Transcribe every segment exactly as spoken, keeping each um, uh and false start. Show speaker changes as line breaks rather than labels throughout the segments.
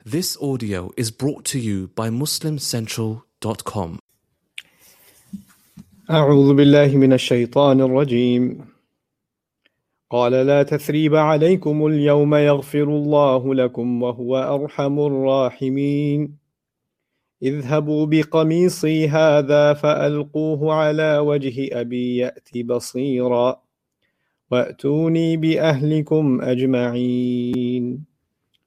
This audio is brought to you by muslim central dot com.
أعوذ بالله من الشيطان الرجيم. قال لا تثريب عليكم اليوم يغفر الله لكم وهو أرحم الراحمين. اذهبوا بقميصي هذا فألقوه على وجه أبي يأت بصيرا وأتوني بأهلكم أجمعين.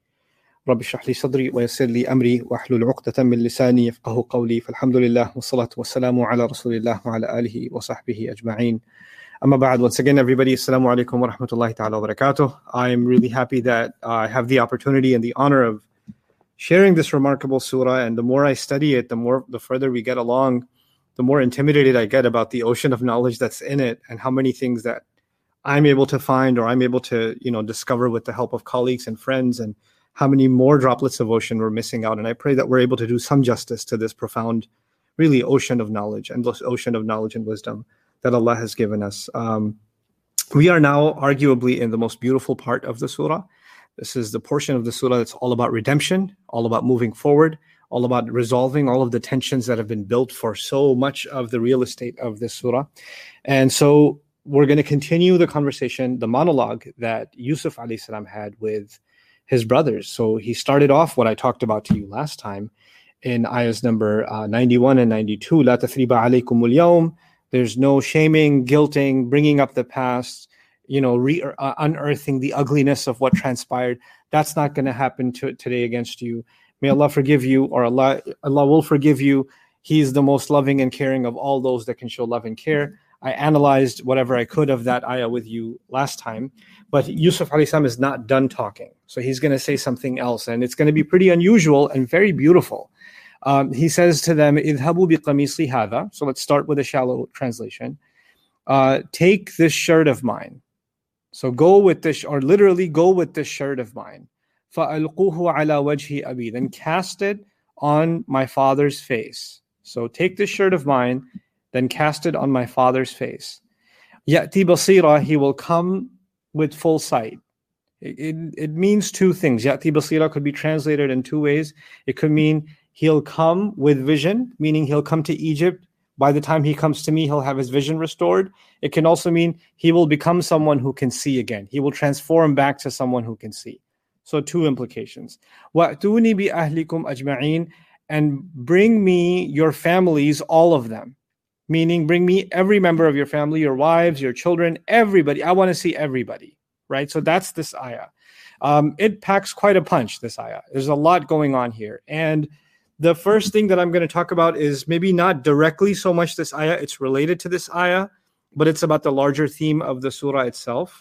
رب اشرح لي صدري ويسر لي أمري واحلل عقدة من لساني يفقه قولي. فالحمد لله والصلاة والسلام على رسول الله وعلى آله وصحبه أجمعين. Amma ba'd. Once again, everybody, assalamu alaikum wa rahmatullahi ta'ala wa barakatuh. I'm really happy that I have the opportunity and the honor of sharing this remarkable surah. And the more I study it, the more, the further we get along, the more intimidated I get about the ocean of knowledge that's in it and how many things that I'm able to find or I'm able to, you know, discover with the help of colleagues and friends, and how many more droplets of ocean we're missing out. And I pray that we're able to do some justice to this profound, really ocean of knowledge, endless ocean of knowledge and wisdom that Allah has given us. Um, we are now arguably in the most beautiful part of the surah. This is the portion of the surah that's all about redemption, all about moving forward, all about resolving all of the tensions that have been built for so much of the real estate of this surah. And so we're going to continue the conversation, the monologue that Yusuf alayhi salam had with his brothers. So he started off what I talked about to you last time in ayahs number uh, ninety-one and ninety-two. La tathriba alaykumul yawm. There's no shaming, guilting, bringing up the past, you know, re- uh, unearthing the ugliness of what transpired. That's not going to happen to, today against you. May Allah forgive you, or Allah, Allah will forgive you. He's the most loving and caring of all those that can show love and care. I analyzed whatever I could of that ayah with you last time, but Yusuf alayhi salam is not done talking. So he's going to say something else, and it's going to be pretty unusual and very beautiful. Um, he says to them, "Idhabu biqamisi hadha." So let's start with a shallow translation. Uh, take this shirt of mine. So go with this, or literally go with this shirt of mine. فَأَلْقُوهُ عَلَى وَجْهِ أَبِي. Then cast it on my father's face. So take this shirt of mine, then cast it on my father's face. يَأْتِي بَصِيرًا. He will come with full sight. It, it, it means two things. يَأْتِي بَصِيرًا could be translated in two ways. It could mean he'll come with vision, meaning he'll come to Egypt. By the time he comes to me, he'll have his vision restored. It can also mean he will become someone who can see again. He will transform back to someone who can see. So two implications. وَأْتُونِي بِأَهْلِكُمْ أَجْمَعِينَ. And bring me your families, all of them. Meaning bring me every member of your family, your wives, your children, everybody. I want to see everybody, right? So that's this ayah. Um, it packs quite a punch, this ayah. There's a lot going on here. And the first thing that I'm going to talk about is maybe not directly so much this ayah, it's related to this ayah, but it's about the larger theme of the surah itself.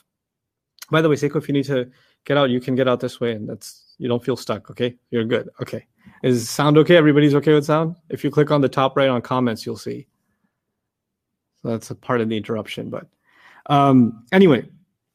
By the way, Seiko, if you need to get out, you can get out this way, and that's, you don't feel stuck, okay? You're good, okay. Is sound okay? Everybody's okay with sound? If you click on the top right on comments, you'll see. So that's a part of the interruption, but um, anyway.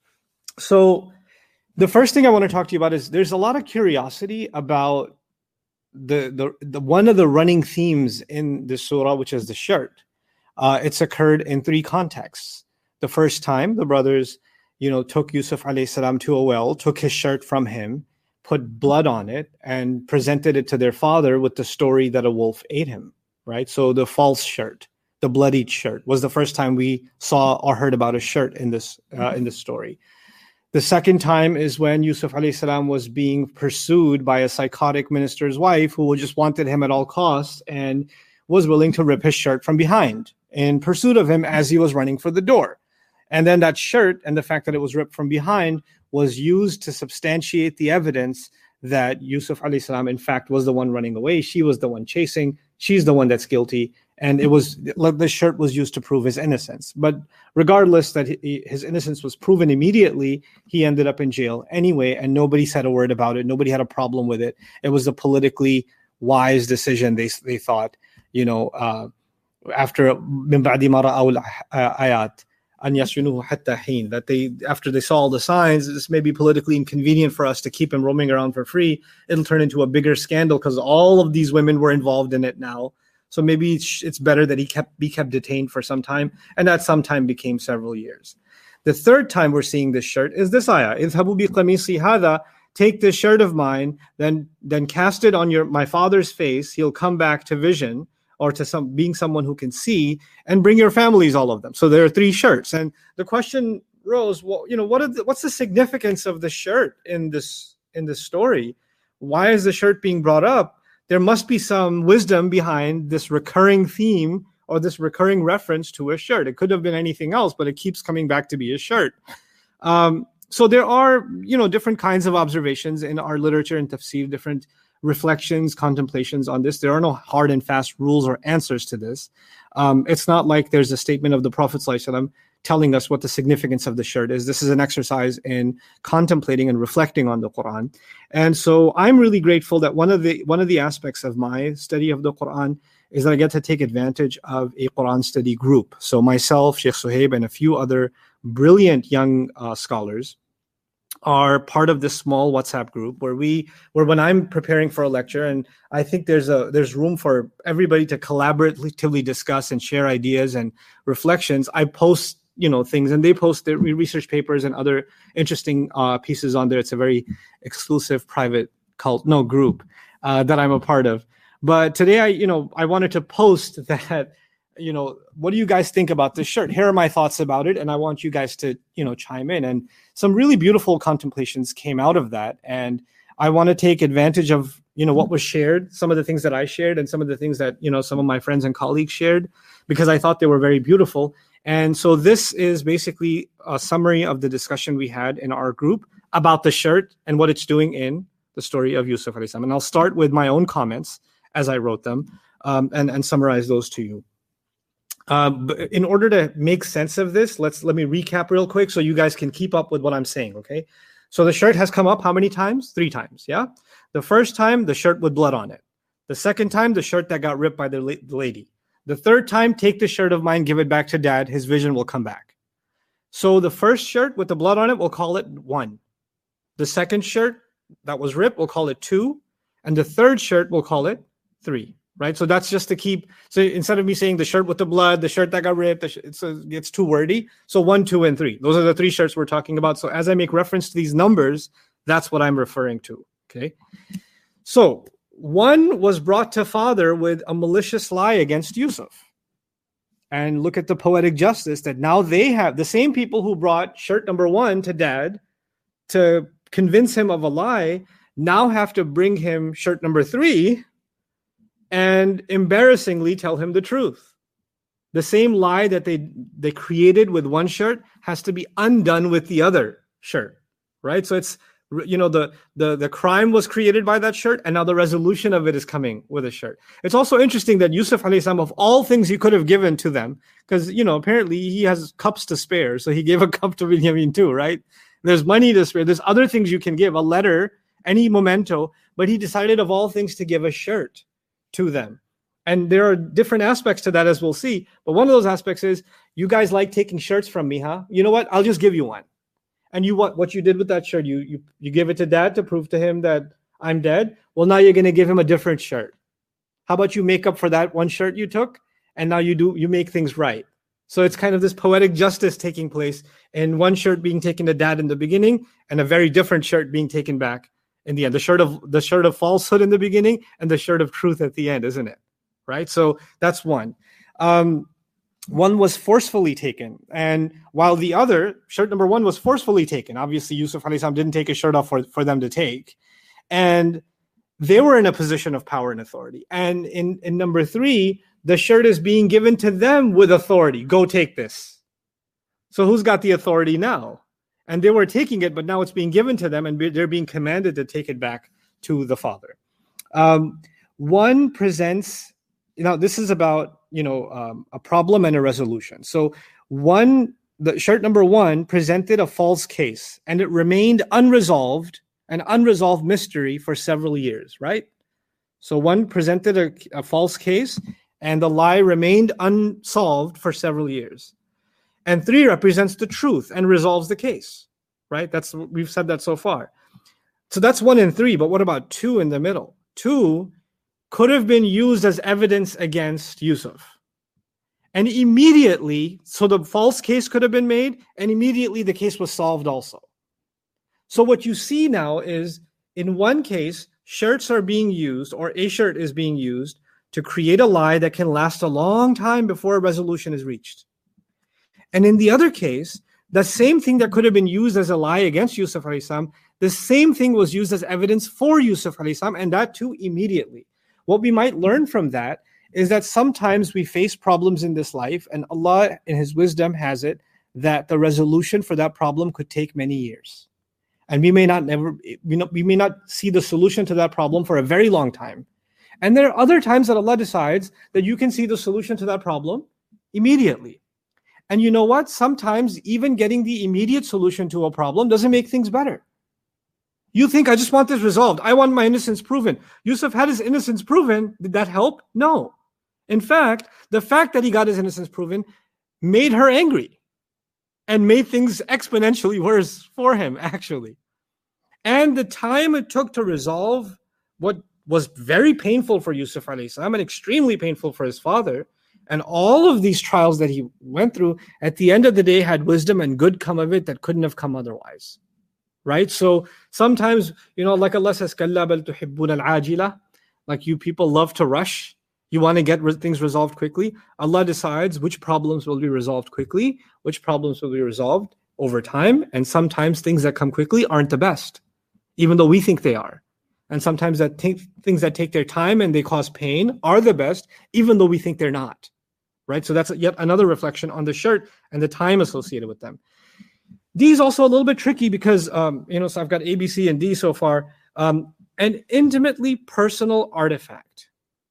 So the first thing I want to talk to you about is there's a lot of curiosity about the the, the one of the running themes in the surah, which is the shirt. Uh, it's occurred in three contexts. The first time, the brothers, you know, took Yusuf alayhi salam to a well, took his shirt from him, put blood on it, and presented it to their father with the story that a wolf ate him, right? So the false shirt, the bloodied shirt, was the first time we saw or heard about a shirt in this uh, in this story. The second time is when Yusuf alayhi salam was being pursued by a psychotic minister's wife who just wanted him at all costs and was willing to rip his shirt from behind in pursuit of him as he was running for the door. And then that shirt and the fact that it was ripped from behind was used to substantiate the evidence that Yusuf alayhi salam in fact was the one running away. She was the one chasing. She's the one that's guilty. And it was, the shirt was used to prove his innocence. But regardless that he, his innocence was proven immediately, he ended up in jail anyway, and nobody said a word about it. Nobody had a problem with it. It was a politically wise decision, they they thought, you know, uh, after مِن بَعْدِ مَا رَأَوْا الْآيَاتِ أَنْ يَسْجُنُوهُ حَتَّى حِينٍ, that they, after they saw all the signs, this may be politically inconvenient for us to keep him roaming around for free. It'll turn into a bigger scandal because all of these women were involved in it now. So maybe it's better that he kept be kept detained for some time, and that some time became several years. The third time we're seeing this shirt is this ayah, اذهبوا بقميصي هذا. take this shirt of mine, then then cast it on your my father's face. He'll come back to vision, or to some being someone who can see, and bring your families, all of them. So there are three shirts. And the question rose, well, you know, what are the, what's the significance of the shirt in this in this story? Why is the shirt being brought up? There must be some wisdom behind this recurring theme or this recurring reference to a shirt. It could have been anything else, but it keeps coming back to be a shirt. Um, so there are, you know, different kinds of observations in our literature and tafsir, different reflections, contemplations on this. There are no hard and fast rules or answers to this. Um, it's not like there's a statement of the Prophet ﷺ telling us what the significance of the shirt is. This is an exercise in contemplating and reflecting on the Quran. And so I'm really grateful that one of the one of the aspects of my study of the Quran is that I get to take advantage of a Quran study group. So myself, Sheikh Suhaib, and a few other brilliant young uh, scholars are part of this small WhatsApp group where we, where when I'm preparing for a lecture, and I think there's a there's room for everybody to collaboratively discuss and share ideas and reflections, I post, you know, things, and they post their research papers and other interesting uh, pieces on there. It's a very exclusive, private cult, no group uh, that I'm a part of. But today, I, you know, I wanted to post that, you know, what do you guys think about this shirt? Here are my thoughts about it, and I want you guys to, you know, chime in. And some really beautiful contemplations came out of that. And I want to take advantage of, you know, what was shared, some of the things that I shared, and some of the things that, you know, some of my friends and colleagues shared, because I thought they were very beautiful. And so this is basically a summary of the discussion we had in our group about the shirt and what it's doing in the story of Yusuf alayhi salam. And I'll start with my own comments as I wrote them, um, and, and summarize those to you. Uh, but in order to make sense of this, let's let me recap real quick so you guys can keep up with what I'm saying, okay? So the shirt has come up how many times? Three times, yeah? The first time, the shirt with blood on it. The second time, the shirt that got ripped by the, la- the lady. The third time, take the shirt of mine, give it back to dad, his vision will come back. So the first shirt with the blood on it, we'll call it one. The second shirt that was ripped, we'll call it two. And the third shirt, we'll call it three, right? So that's just to keep, so instead of me saying the shirt with the blood, the shirt that got ripped, the sh- it's, uh, it's too wordy. So one, two, and three. Those are the three shirts we're talking about. So as I make reference to these numbers, that's what I'm referring to, okay? So one was brought to father with a malicious lie against Yusuf. And look at the poetic justice that now they have, the same people who brought shirt number one to dad to convince him of a lie, now have to bring him shirt number three and embarrassingly tell him the truth. The same lie that they, they created with one shirt has to be undone with the other shirt, right? So it's, you know, the, the, the crime was created by that shirt, and now the resolution of it is coming with a shirt. It's also interesting that Yusuf alayhi salam, of all things he could have given to them, because, you know, apparently he has cups to spare, so he gave a cup to Binyamin too, right? There's money to spare. There's other things you can give, a letter, any memento, but he decided of all things to give a shirt to them. And there are different aspects to that, as we'll see. But one of those aspects is, you guys like taking shirts from me, huh? You know what? I'll just give you one. And you what what you did with that shirt, you you you give it to dad to prove to him that I'm dead. Well, now you're going to give him a different shirt. How about you make up for that one shirt you took, and now you do you make things right. So it's kind of this poetic justice taking place in one shirt being taken to dad in the beginning, and a very different shirt being taken back in the end. The shirt of the shirt of falsehood in the beginning, and the shirt of truth at the end, isn't it? Right. So that's one. Um, One was forcefully taken, and while the other, shirt number one, was forcefully taken. Obviously, Yusuf alayhi salam didn't take his shirt off for, for them to take. And they were in a position of power and authority. And in, in number three, the shirt is being given to them with authority. Go take this. So who's got the authority now? And they were taking it, but now it's being given to them, and they're being commanded to take it back to the father. Um, one presents, you know, this is about, you know, um, a problem and a resolution. So one, the shirt number one presented a false case, and it remained unresolved, an unresolved mystery for several years, right? So one presented a, a false case, and the lie remained unsolved for several years. And three represents the truth and resolves the case, right? That's, we've said that so far. So that's one and three, but what about two in the middle? Two could have been used as evidence against Yusuf. And immediately, so the false case could have been made, and immediately the case was solved also. So what you see now is In one case, shirts are being used, or a shirt is being used, to create a lie that can last a long time before a resolution is reached. And in the other case, the same thing that could have been used as a lie against Yusuf alayhi salam, the same thing was used as evidence for Yusuf alayhi salam, and that too immediately. What we might learn from that is that sometimes we face problems in this life, and Allah in His wisdom has it that the resolution for that problem could take many years. And we may not never, we, know, we may not see the solution to that problem for a very long time. And there are other times that Allah decides that you can see the solution to that problem immediately. And you know what? Sometimes even getting the immediate solution to a problem doesn't make things better. You think, I just want this resolved. I want my innocence proven. Yusuf had his innocence proven. Did that help? No. In fact, the fact that he got his innocence proven made her angry and made things exponentially worse for him, actually. And the time it took to resolve what was very painful for Yusuf alayhi salam and extremely painful for his father, and all of these trials that he went through, at the end of the day had wisdom and good come of it that couldn't have come otherwise. Right? So sometimes, you know, like Allah says, كَلَّا بَلْ تُحِبُّونَ الْعَاجِلَةِ, like you people love to rush. You want to get re- things resolved quickly. Allah decides which problems will be resolved quickly, which problems will be resolved over time. And sometimes things that come quickly aren't the best, even though we think they are. And sometimes that take, things that take their time and they cause pain are the best, even though we think they're not. Right? So that's yet another reflection on the shirt and the time associated with them. D is also a little bit tricky because, um, you know, so I've got A, B, C, and D so far. Um, an intimately personal artifact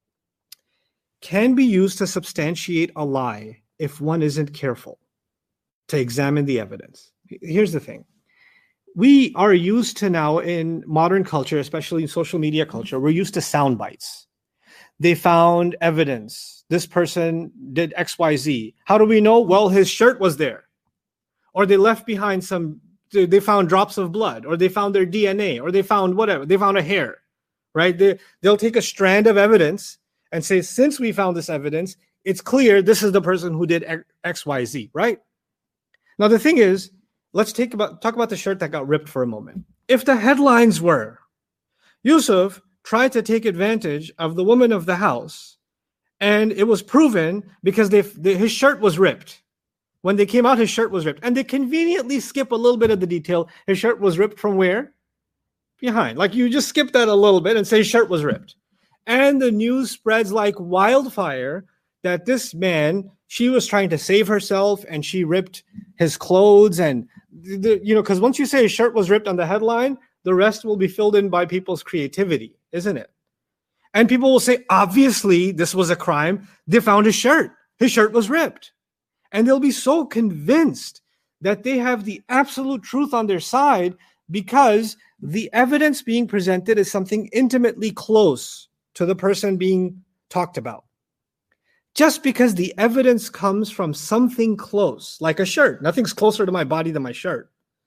can be used to substantiate a lie if one isn't careful to examine the evidence. Here's the thing. We are used to now in modern culture, especially in social media culture, we're used to sound bites. They found evidence. This person did X, Y, Z. How do we know? Well, his shirt was there. Or they left behind some, they found drops of blood, or they found their D N A, or they found whatever, they found a hair, right? They, they'll take a strand of evidence and say, since we found this evidence, it's clear this is the person who did X, Y, Z, right? Now, the thing is, let's take about, talk about the shirt that got ripped for a moment. If the headlines were, Yusuf tried to take advantage of the woman of the house, and it was proven because they, they, his shirt was ripped. When they came out, his shirt was ripped. And they conveniently skip a little bit of the detail. His shirt was ripped from where? Behind. Like you just skip that a little bit and say his shirt was ripped. And the news spreads like wildfire that this man, she was trying to save herself and she ripped his clothes. And, the, you know, because once you say his shirt was ripped on the headline, the rest will be filled in by people's creativity, isn't it? And people will say, obviously, this was a crime. They found his shirt. His shirt was ripped. And they'll be so convinced that they have the absolute truth on their side because the evidence being presented is something intimately close to the person being talked about. Just because the evidence comes from something close, like a shirt, nothing's closer to my body than my shirt,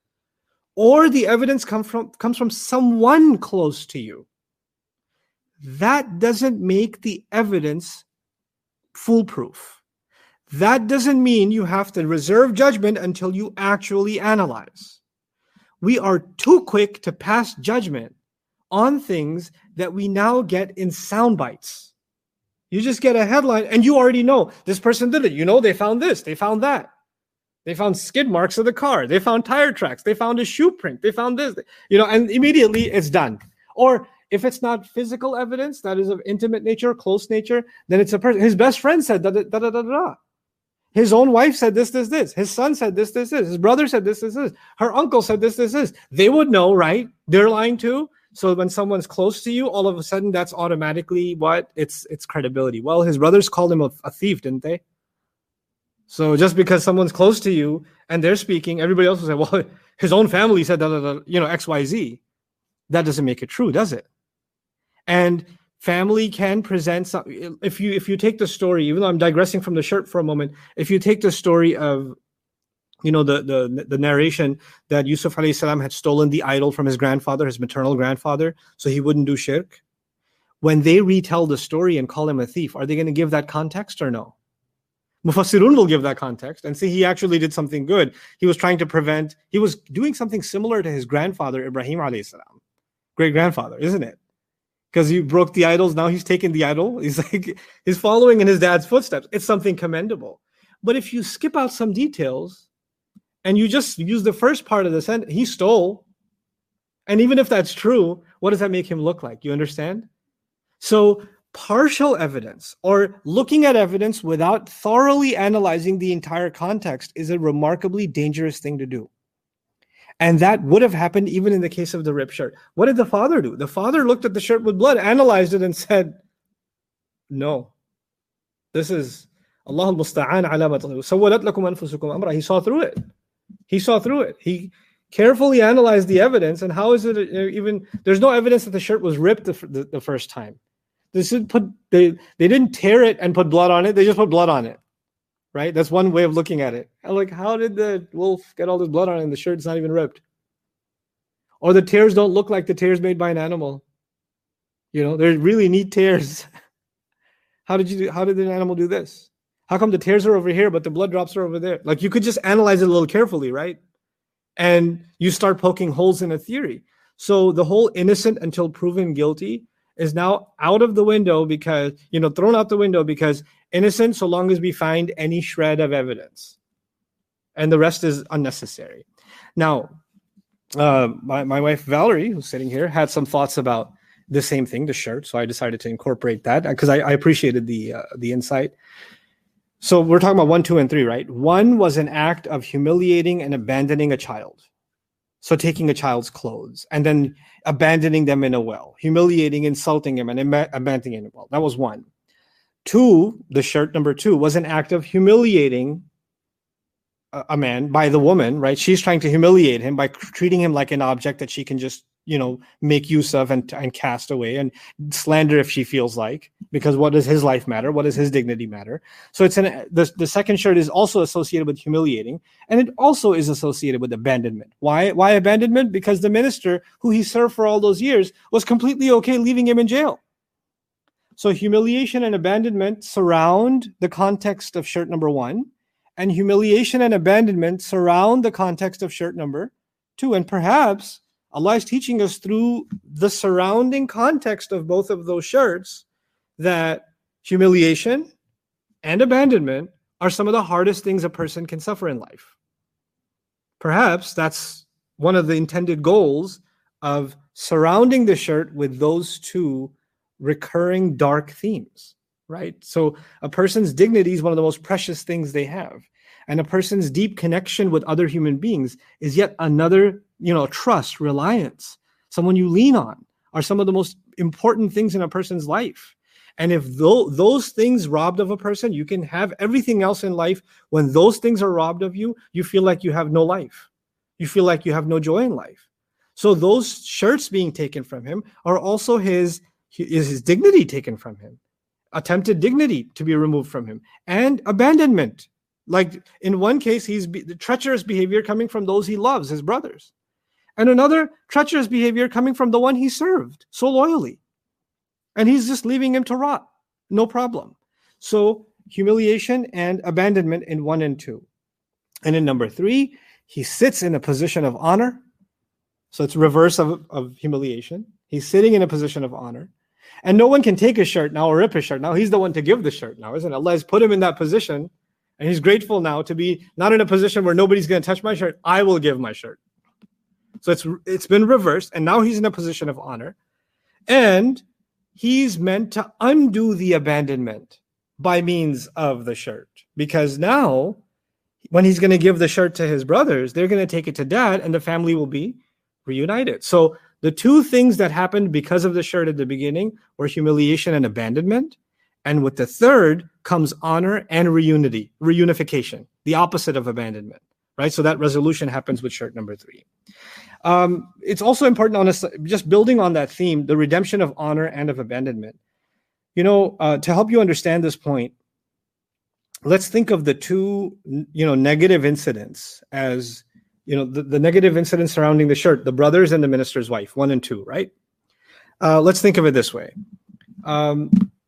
or the evidence come from, comes from someone close to you, that doesn't make the evidence foolproof. That doesn't mean you have to reserve judgment until you actually analyze. We are too quick to pass judgment on things that we now get in sound bites. You just get a headline and you already know this person did it. You know, they found this, they found that. They found skid marks of the car. They found tire tracks. They found a shoe print. They found this, you know, and immediately it's done. Or if it's not physical evidence that is of intimate nature, close nature, then it's a person. His best friend said da da da da da da. His own wife said this, this, this. His son said this, this, this. His brother said this, this, this. Her uncle said this, this, this. They would know, right? They're lying too. So when someone's close to you, all of a sudden that's automatically what? It's it's credibility. Well, his brothers called him a, a thief, didn't they? So just because someone's close to you and they're speaking, everybody else will say, well, his own family said, da, da, da, you know, X, Y, Z. That doesn't make it true, does it? And family can present some, if you if you take the story, even though I'm digressing from the shirt for a moment, if you take the story of, you know, the the, the narration that Yusuf alayhi salam had stolen the idol from his grandfather, his maternal grandfather, so he wouldn't do shirk. When they retell the story and call him a thief, are they going to give that context or no? Mufassirun will give that context and say he actually did something good. He was trying to prevent, he was doing something similar to his grandfather, Ibrahim alayhi salam. great-grandfather, isn't it? Because he broke the idols. Now he's taken the idol. He's like, he's following in his dad's footsteps. It's something commendable. But if you skip out some details and you just use the first part of the sentence, he stole. And even if that's true, what does that make him look like? You understand? So partial evidence, or looking at evidence without thoroughly analyzing the entire context, is a remarkably dangerous thing to do. And that would have happened even in the case of the ripped shirt. What did the father do? The father looked at the shirt with blood, analyzed it, and said, no, this is Allah al-musta'an ala ma taghiru. Sawwalat lakum anfusukum amra. He saw through it. He saw through it. He carefully analyzed the evidence. And how is it even, there's no evidence that the shirt was ripped the, the, the first time. This is put, they, they didn't tear it and put blood on it. They just put blood on it. Right? That's one way of looking at it. I'm like, how did the wolf get all this blood on it and the shirt's not even ripped? Or the tears don't look like the tears made by an animal. You know, they're really neat tears. How did you do, how did the animal do this? How come the tears are over here, but the blood drops are over there? Like, you could just analyze it a little carefully, right? And you start poking holes in a theory. So the whole innocent until proven guilty is now out of the window because, you know, thrown out the window because innocent so long as we find any shred of evidence. And the rest is unnecessary. Now, uh, my, my wife, Valerie, who's sitting here, had some thoughts about the same thing, the shirt. So I decided to incorporate that because I, I appreciated the uh, the insight. So we're talking about one, two, and three, right? One was an act of humiliating and abandoning a child. So taking a child's clothes and then abandoning them in a well, humiliating, insulting him, and ab- abandoning him in a well. That was one. Two, the shirt number two, was an act of humiliating a, a man by the woman, right? She's trying to humiliate him by treating him like an object that she can just, you know, make use of and, and cast away and slander if she feels like, because what does his life matter? What does his dignity matter? So it's an, the, the second shirt is also associated with humiliating, and it also is associated with abandonment. Why? Why abandonment? Because the minister who he served for all those years was completely okay leaving him in jail. So humiliation and abandonment surround the context of shirt number one, and humiliation and abandonment surround the context of shirt number two. And perhaps Allah is teaching us through the surrounding context of both of those shirts that humiliation and abandonment are some of the hardest things a person can suffer in life. Perhaps that's one of the intended goals of surrounding the shirt with those two recurring dark themes, right? So a person's dignity is one of the most precious things they have. And a person's deep connection with other human beings is yet another, you know, trust, reliance, someone you lean on, are some of the most important things in a person's life. And if th- those things robbed of a person, you can have everything else in life. When those things are robbed of you, you feel like you have no life. You feel like you have no joy in life. So those shirts being taken from him are also his, is his dignity taken from him, attempted dignity to be removed from him, and abandonment. Like in one case, he's be- the treacherous behavior coming from those he loves, his brothers. And another treacherous behavior coming from the one he served so loyally. And he's just leaving him to rot. No problem. So humiliation and abandonment in one and two. And in number three, he sits in a position of honor. So it's reverse of, of humiliation. He's sitting in a position of honor. And no one can take his shirt now or rip his shirt. Now he's the one to give the shirt now, isn't it? Allah has put him in that position. And he's grateful now to be not in a position where nobody's going to touch my shirt. I will give my shirt. So it's it's been reversed. And now he's in a position of honor. And he's meant to undo the abandonment by means of the shirt. Because now, when he's going to give the shirt to his brothers, they're going to take it to dad and the family will be reunited. So the two things that happened because of the shirt at the beginning were humiliation and abandonment. And with the third comes honor and reunity, reunification, the opposite of abandonment, right? So that resolution happens with shirt number three. Um, it's also important on us, just building on that theme, the redemption of honor and of abandonment. You know, uh, to help you understand this point, let's think of the two, you know, negative incidents as, you know, the, the negative incidents surrounding the shirt, the brothers and the minister's wife, one and two, right? Uh, let's think of it this way. Um,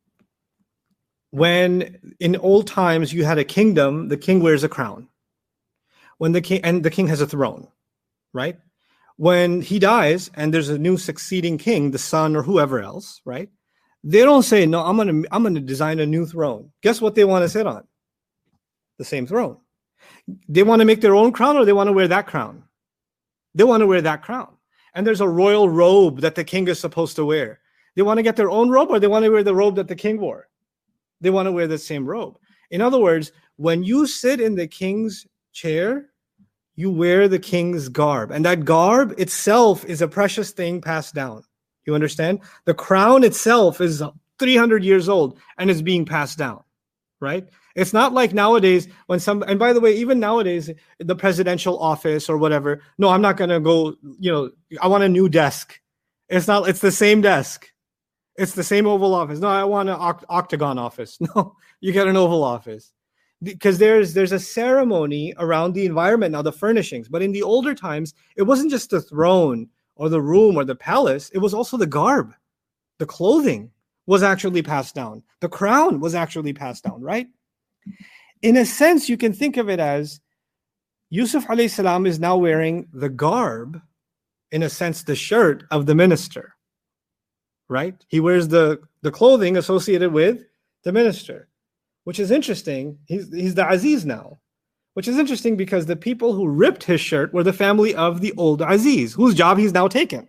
when in old times you had a kingdom, the king wears a crown. When the king, and the king has a throne, right? when he dies and there's a new succeeding king, the son or whoever else, right? They don't say, no, I'm going to I'm going to design a new throne. Guess what they want to sit on? The same throne. They want to make their own crown, or they want to wear that crown? They want to wear that crown. And there's a royal robe that the king is supposed to wear. They want to get their own robe, or they want to wear the robe that the king wore? They want to wear the same robe. In other words, when you sit in the king's chair, you wear the king's garb. And that garb itself is a precious thing passed down. You understand? The crown itself is three hundred years old and is being passed down, right? It's not like nowadays when some, and by the way, even nowadays, the presidential office or whatever, no, I'm not going to go, you know, I want a new desk. It's not, it's the same desk. It's the same Oval Office. No, I want an oct- octagon office. No, you get an Oval Office. Because there's there's a ceremony around the environment now, the furnishings. But in the older times, it wasn't just the throne or the room or the palace. It was also the garb. The clothing was actually passed down. The crown was actually passed down, right? In a sense, you can think of it as Yusuf alayhi salam is now wearing the garb, in a sense, the shirt of the minister, right? He wears the, the clothing associated with the minister. Which is interesting. He's, he's the Aziz now. Which is interesting because the people who ripped his shirt were the family of the old Aziz, whose job he's now taken.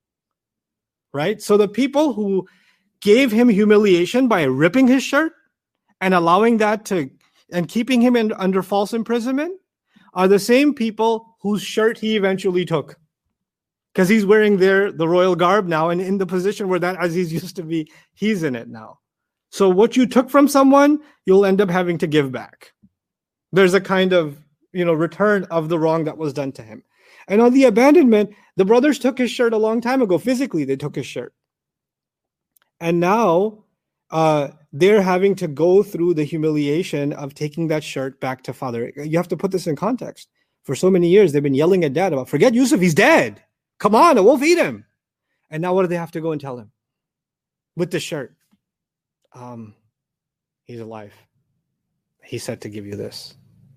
Right? So the people who gave him humiliation by ripping his shirt and allowing that to, and keeping him in, under false imprisonment are the same people whose shirt he eventually took. Because he's wearing their, the royal garb now, and in the position where that Aziz used to be, he's in it now. So what you took from someone, you'll end up having to give back. There's a kind of, you know, return of the wrong that was done to him. And on the abandonment, the brothers took his shirt a long time ago. Physically, they took his shirt. And now uh, they're having to go through the humiliation of taking that shirt back to father. You have to put this in context. For so many years, they've been yelling at dad about, forget Yusuf, he's dead. Come on, a wolf eat him. And now what do they have to go and tell him? With the shirt. Um, he's alive. He said to give you this.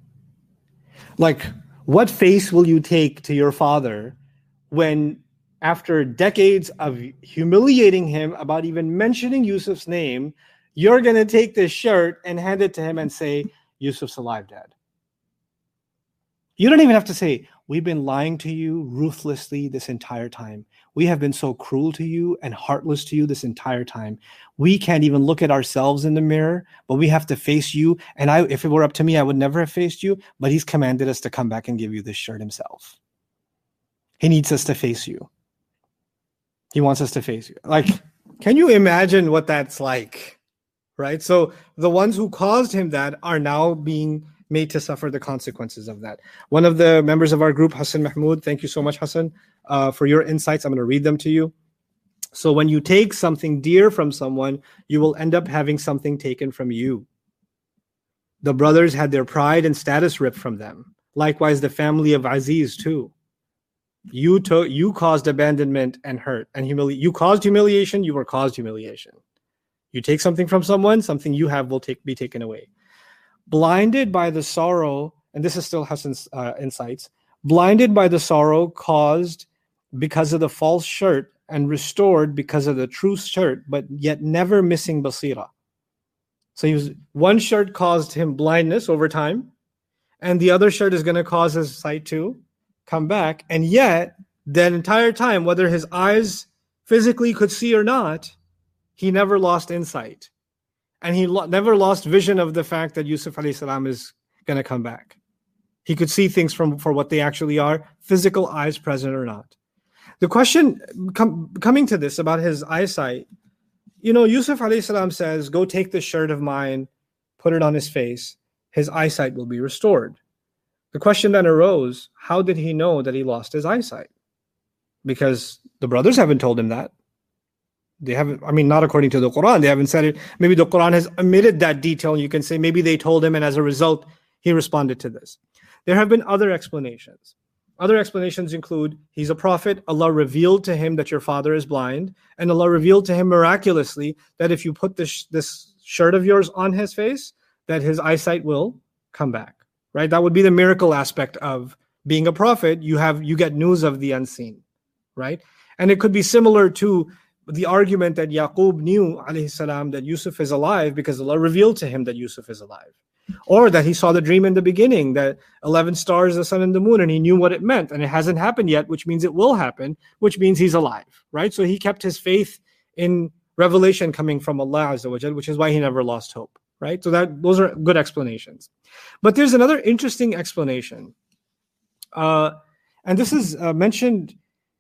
Like, what face will you take to your father when, after decades of humiliating him about even mentioning Yusuf's name, you're going to take this shirt and hand it to him and say, Yusuf's alive, Dad? You don't even have to say, we've been lying to you ruthlessly this entire time. We have been so cruel to you and heartless to you this entire time. We can't even look at ourselves in the mirror, but we have to face you. And I, if it were up to me, I would never have faced you, but he's commanded us to come back and give you this shirt himself. He needs us to face you. He wants us to face you. Like, can you imagine what that's like? Right? So the ones who caused him that are now being made to suffer the consequences of that. One of the members of our group, Hassan Mahmoud, thank you so much, Hassan, uh, for your insights. I'm going to read them to you. So when you take something dear from someone, you will end up having something taken from you. The brothers had their pride and status ripped from them. Likewise, the family of Aziz too. You took, you caused abandonment and hurt and humiliation. You caused humiliation. You were caused humiliation. You take something from someone, something you have will take be taken away. Blinded by the sorrow, and this is still Hassan's uh, insights, blinded by the sorrow caused because of the false shirt and restored because of the true shirt, but yet never missing basira. So he was, one shirt caused him blindness over time, and the other shirt is going to cause his sight to come back. And yet, that entire time, whether his eyes physically could see or not, he never lost insight. And he lo- never lost vision of the fact that Yusuf alayhi salam is going to come back. He could see things from for what they actually are, physical eyes present or not. The question com- coming to this about his eyesight, you know, Yusuf alayhi salam says, go take this shirt of mine, put it on his face, his eyesight will be restored. The question then arose, how did he know that he lost his eyesight? Because the brothers haven't told him that. They haven't, I mean, not according to the Quran. They haven't said it. Maybe the Quran has omitted that detail. And you can say maybe they told him and as a result, he responded to this. There have been other explanations. Other explanations include he's a prophet. Allah revealed to him that your father is blind. And Allah revealed to him miraculously that if you put this, this shirt of yours on his face, that his eyesight will come back. Right? That would be the miracle aspect of being a prophet, you have you get news of the unseen, right? And it could be similar to the argument that Yaqub knew, alayhi salam, that Yusuf is alive because Allah revealed to him that Yusuf is alive. Or that he saw the dream in the beginning, that eleven stars, the sun and the moon, and he knew what it meant. And it hasn't happened yet, which means it will happen, which means he's alive, right? So he kept his faith in revelation coming from Allah Azza wa Jal, which is why he never lost hope, right? So that those are good explanations. But there's another interesting explanation. Uh, and this is uh, mentioned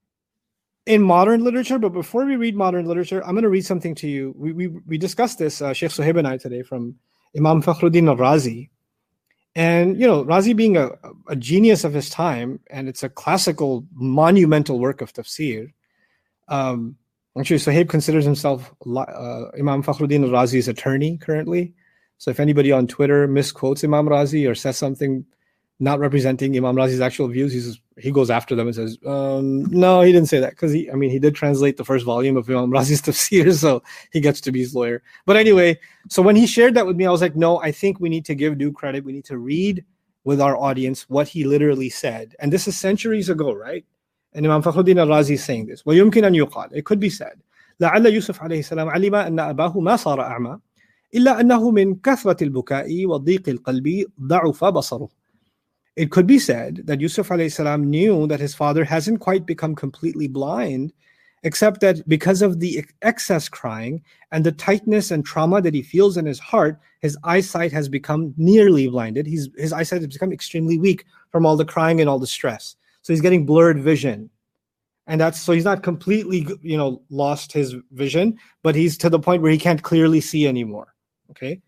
in modern literature, but before we read modern literature, I'm going to read something to you. We we, we discussed this, uh, Sheikh Suhaib and I today, from Imam Fakhruddin al-Razi. And, you know, Razi being a, a genius of his time, and it's a classical, monumental work of tafsir. Um, actually, Suhaib considers himself uh, Imam Fakhruddin al-Razi's attorney currently. So if anybody on Twitter misquotes Imam Razi or says something not representing Imam Razi's actual views, he says, he goes after them and says, um, no, he didn't say that. Because, he, I mean, he did translate the first volume of Imam Razi's tafsir, so he gets to be his lawyer. But anyway, so when he shared that with me, I was like, no, I think we need to give due credit. We need to read with our audience what he literally said. And this is centuries ago, right? And Imam Fakhruddin al-Razi is saying this. وَيُمْكِنْ أَنْ يُقَالْ It could be said, لَعَلَّ يُوسُف عَلَيْهِ السَّلَامَ عَلِمَ أَنَّ أَبَاهُ مَا صَارَ أَعْمَى إِلَّا أَنَّهُ مِنْ كَثْرَةِ الْبُكَاءِ وَضِيقِ الْقَلْبِ ضَعُفَ بَصَرُهُ It could be said that Yusuf alayhi salam knew that his father hasn't quite become completely blind, except that because of the excess crying and the tightness and trauma that he feels in his heart, his eyesight has become nearly blinded. He's, his eyesight has become extremely weak from all the crying and all the stress. So he's getting blurred vision. And that's so he's not completely, you know, lost his vision, but he's to the point where he can't clearly see anymore. Okay?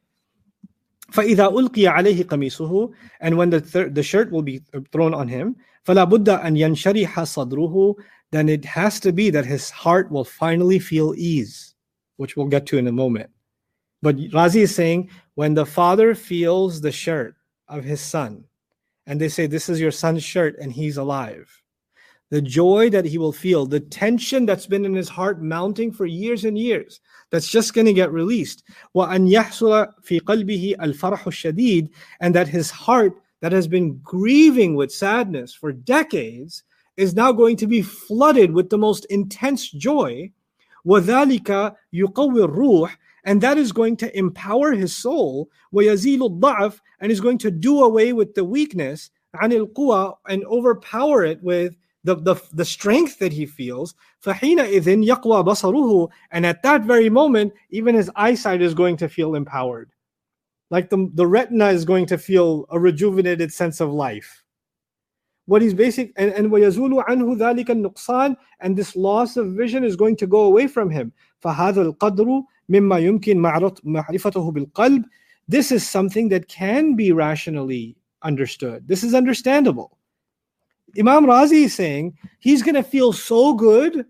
فَإِذَا أُلْقِيَ عَلَيْهِ قَمِيصُهُ And when the, th- the shirt will be thrown on him, فَلَا بُدَّ أَنْ يَنْشَرِحَ صَدْرُهُ Then it has to be that his heart will finally feel ease, which we'll get to in a moment. But Razi is saying, when the father feels the shirt of his son, and they say, this is your son's shirt and he's alive, the joy that he will feel, the tension that's been in his heart mounting for years and years, that's just going to get released. وَأَنْ يَحْصُلَ فِي قَلْبِهِ الْفَرَحُ الشَّدِيدِ And that his heart that has been grieving with sadness for decades is now going to be flooded with the most intense joy. وَذَلِكَ يُقَوِّ الرُّوحِ And that is going to empower his soul. وَيَزِيلُ الضَّعْفِ And is going to do away with the weakness عَنِ الْقُوَى And overpower it with The, the, the strength that he feels. فَحِينَئِذٍ يَقْوَى بَصَرُهُ And at that very moment, even his eyesight is going to feel empowered. Like the, the retina is going to feel a rejuvenated sense of life. What he's basic, and, and وَيَزُولُ عَنْهُ ذَلِكَ النُّقْصَانِ And this loss of vision is going to go away from him. فَهَذَا الْقَدْرُ مِمَّا يُمْكِنْ مَعْرِفَتُهُ بِالْقَلْبِ This is something that can be rationally understood. This is understandable. Imam Razi is saying he's going to feel so good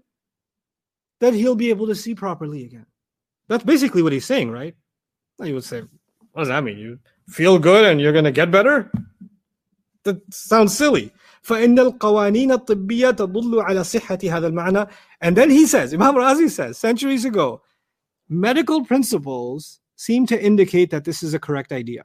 that he'll be able to see properly again. That's basically what he's saying, right? You would say, what does that mean? You feel good and you're going to get better? That sounds silly. فَإِنَّ الْقَوَانِينَ الطِّبِّيَّةَ تَدُلُّ عَلَى صِحَّةِ هَذَا الْمَعْنَى And then he says, Imam Razi says, centuries ago, medical principles seem to indicate that this is a correct idea.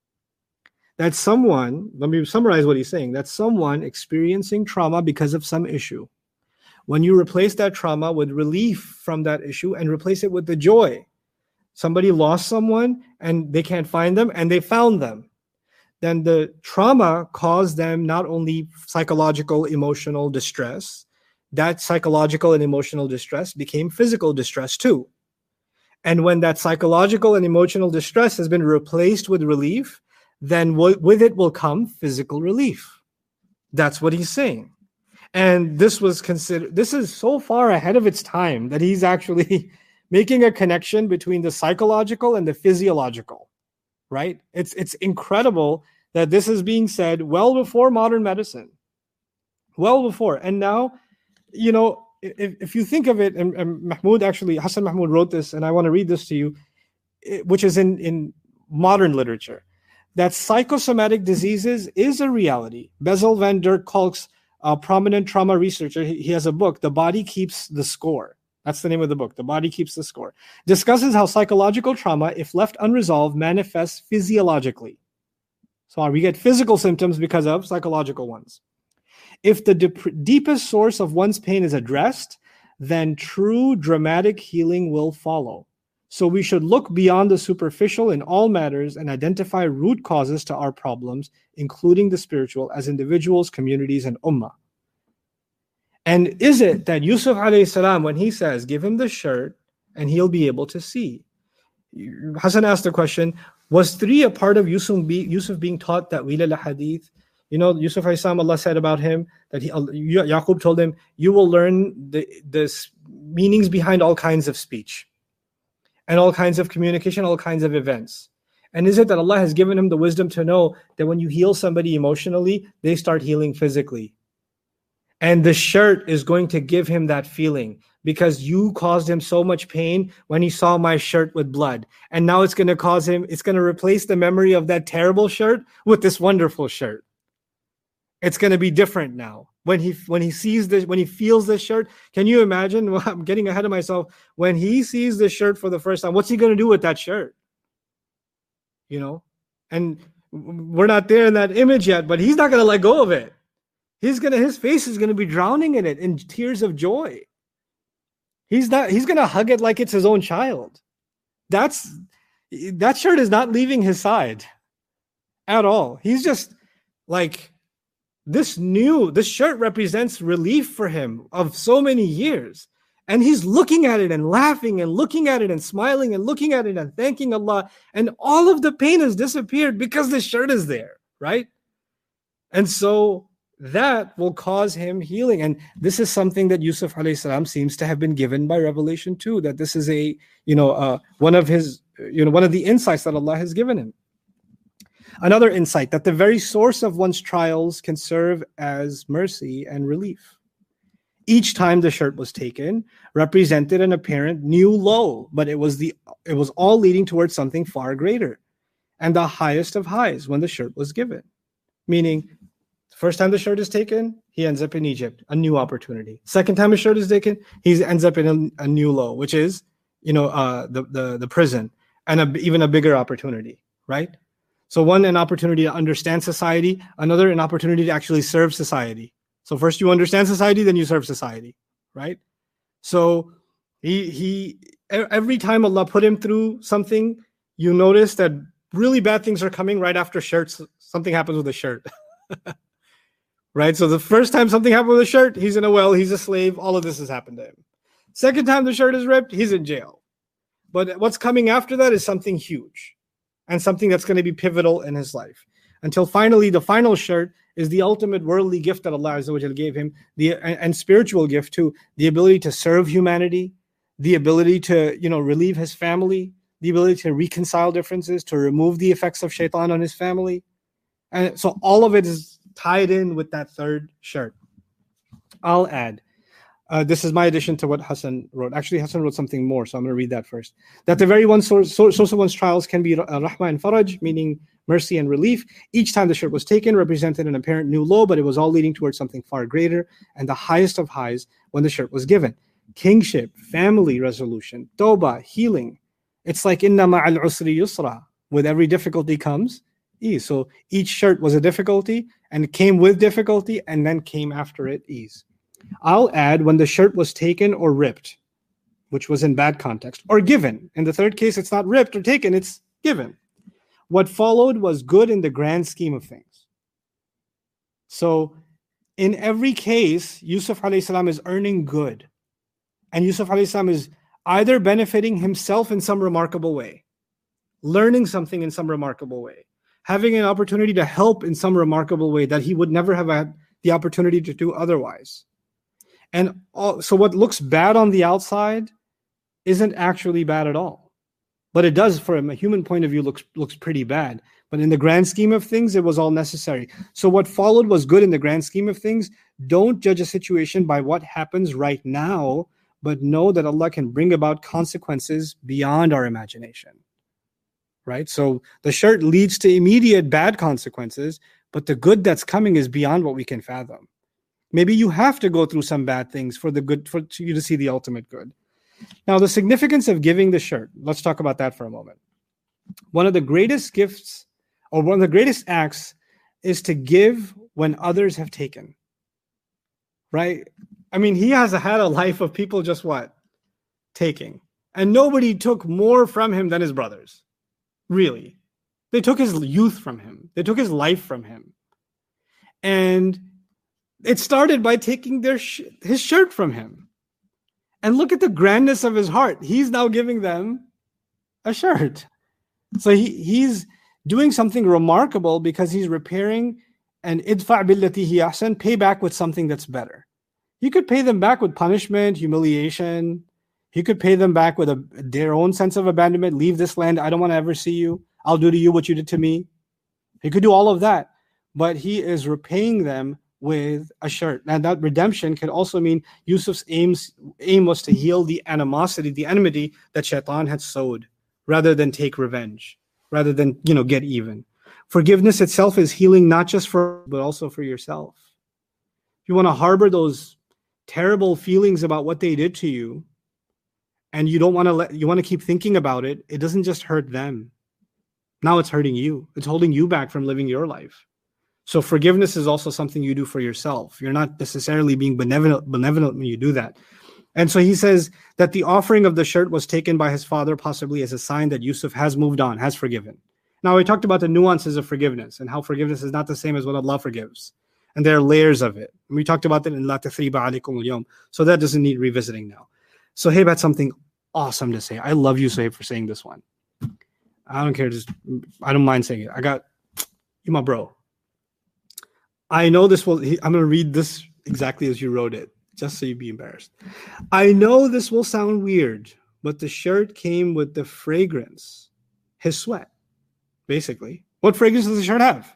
That someone, let me summarize what he's saying, that someone experiencing trauma because of some issue, when you replace that trauma with relief from that issue and replace it with the joy, somebody lost someone and they can't find them and they found them, then the trauma caused them not only psychological, emotional distress, that psychological and emotional distress became physical distress too. And when that psychological and emotional distress has been replaced with relief, then with it will come physical relief. That's what he's saying. And this was considered, this is so far ahead of its time that he's actually making a connection between the psychological and the physiological, right? It's, it's incredible that this is being said well before modern medicine, well before. And now, you know, if, if you think of it, and, and Mahmoud actually, Hassan Mahmoud wrote this, and I want to read this to you, which is in, in modern literature. That psychosomatic diseases is a reality. Bessel van der Kolk's a prominent trauma researcher, he, he has a book, The Body Keeps the Score. That's the name of the book, The Body Keeps the Score. Discusses how psychological trauma, if left unresolved, manifests physiologically. So we get physical symptoms because of psychological ones. If the dep- deepest source of one's pain is addressed, then true dramatic healing will follow. So we should look beyond the superficial in all matters and identify root causes to our problems, including the spiritual, as individuals, communities, and ummah. And is it that Yusuf alayhi salam, when he says, give him the shirt and he'll be able to see? Hassan asked the question, was three a part of Yusuf, be, Yusuf being taught that Ta'wil al-Hadith? You know, Yusuf alayhi salam, Allah said about him, that he, Yaqub told him, you will learn the, the meanings behind all kinds of speech and all kinds of communication, all kinds of events. And is it that Allah has given him the wisdom to know that when you heal somebody emotionally, they start healing physically? And the shirt is going to give him that feeling because you caused him so much pain when he saw my shirt with blood. And now it's going to cause him, it's going to replace the memory of that terrible shirt with this wonderful shirt. It's going to be different now. When he when he sees this, when he feels this shirt, can you imagine? Well, I'm getting ahead of myself. When he sees this shirt for the first time, what's he going to do with that shirt? You know, and we're not there in that image yet, but he's not going to let go of it. He's gonna, his face is gonna be drowning in it in tears of joy. He's not. He's gonna hug it like it's his own child. That's that shirt is not leaving his side at all. He's just like this new. This shirt represents relief for him of so many years, and he's looking at it and laughing and looking at it and smiling and looking at it and thanking Allah. And all of the pain has disappeared because the shirt is there, right? And so that will cause him healing. And this is something that Yusuf alayhi salam seems to have been given by revelation too, that this is a, you know, uh, one of his, you know, one of the insights that Allah has given him. Another insight, that the very source of one's trials can serve as mercy and relief. Each time the shirt was taken represented an apparent new low, but it was the, it was all leading towards something far greater and the highest of highs when the shirt was given. Meaning, first time the shirt is taken, he ends up in Egypt, a new opportunity. Second time the shirt is taken, he ends up in a, a new low, which is, you know, uh, the, the, the prison, and a, even a bigger opportunity, right? So one, an opportunity to understand society, another, an opportunity to actually serve society. So first you understand society, then you serve society, right? So he, he every time Allah put him through something, you notice that really bad things are coming right after shirts. Something happens with the shirt. Right? So the first time something happened with a shirt, he's in a well, he's a slave, all of this has happened to him. Second time the shirt is ripped, he's in jail. But what's coming after that is something huge and something that's going to be pivotal in his life. Until finally, the final shirt is the ultimate worldly gift that Allah Azza wa Jal gave him, the and, and spiritual gift too, the ability to serve humanity, the ability to, you know, relieve his family, the ability to reconcile differences, to remove the effects of shaitan on his family. And so all of it is tied in with that third shirt. I'll add, uh, this is my addition to what Hassan wrote. Actually, Hassan wrote something more, so I'm going to read that first. That the very one source, source of one's trials can be rahmah and faraj, meaning mercy and relief. Each time the shirt was taken represented an apparent new low, but it was all leading towards something far greater and the highest of highs when the shirt was given. Kingship, family resolution, tawbah, healing. It's like inna ma'al usri yusra. With every difficulty comes ease. So each shirt was a difficulty and it came with difficulty and then came after it ease. I'll add, when the shirt was taken or ripped, which was in bad context, or given. In the third case, it's not ripped or taken, it's given. What followed was good in the grand scheme of things. So in every case, Yusuf alayhi salam is earning good. And Yusuf alayhi salam is either benefiting himself in some remarkable way, learning something in some remarkable way, having an opportunity to help in some remarkable way that he would never have had the opportunity to do otherwise. And all, so what looks bad on the outside isn't actually bad at all. But it does, from a human point of view, looks looks pretty bad. But in the grand scheme of things, it was all necessary. So what followed was good in the grand scheme of things. Don't judge a situation by what happens right now, but know that Allah can bring about consequences beyond our imagination. Right? So the shirt leads to immediate bad consequences, but the good that's coming is beyond what we can fathom. Maybe you have to go through some bad things for the good, for you to see the ultimate good. Now, the significance of giving the shirt, let's talk about that for a moment. One of the greatest gifts, or one of the greatest acts, is to give when others have taken. right? I mean, he has had a life of people just what? Taking. And nobody took more from him than his brothers. Really. They took his youth from him. They took his life from him. And it started by taking their sh- his shirt from him. And look at the grandness of his heart. He's now giving them a shirt. So he, he's doing something remarkable because he's repairing and idfa' billati hi ahsan, pay back with something that's better. You could pay them back with punishment, humiliation. He could pay them back with a, their own sense of abandonment. Leave this land. I don't want to ever see you. I'll do to you what you did to me. He could do all of that. But he is repaying them with a shirt. Now that redemption can also mean Yusuf's aims, aim was to heal the animosity, the enmity that Shaitan had sowed, rather than take revenge, rather than, you know, get even. Forgiveness itself is healing not just for, but also for yourself. If you want to harbor those terrible feelings about what they did to you, and you don't want to let, you want to keep thinking about it, it doesn't just hurt them. Now it's hurting you. It's holding you back from living your life. So forgiveness is also something you do for yourself. You're not necessarily being benevolent, benevolent when you do that. And so he says that the offering of the shirt was taken by his father possibly as a sign that Yusuf has moved on, has forgiven. Now we talked about the nuances of forgiveness and how forgiveness is not the same as what Allah forgives. And there are layers of it. And we talked about that in La Tathriba Alaykum al-Yawm. So that doesn't need revisiting now. Suhaib had something awesome to say. I love you, Suhaib, for saying this one. I don't care. Just I don't mind saying it. I got you, my bro. I know this will, I'm going to read this exactly as you wrote it, just so you'd be embarrassed. I know this will sound weird, but the shirt came with the fragrance, his sweat, basically. What fragrance does the shirt have?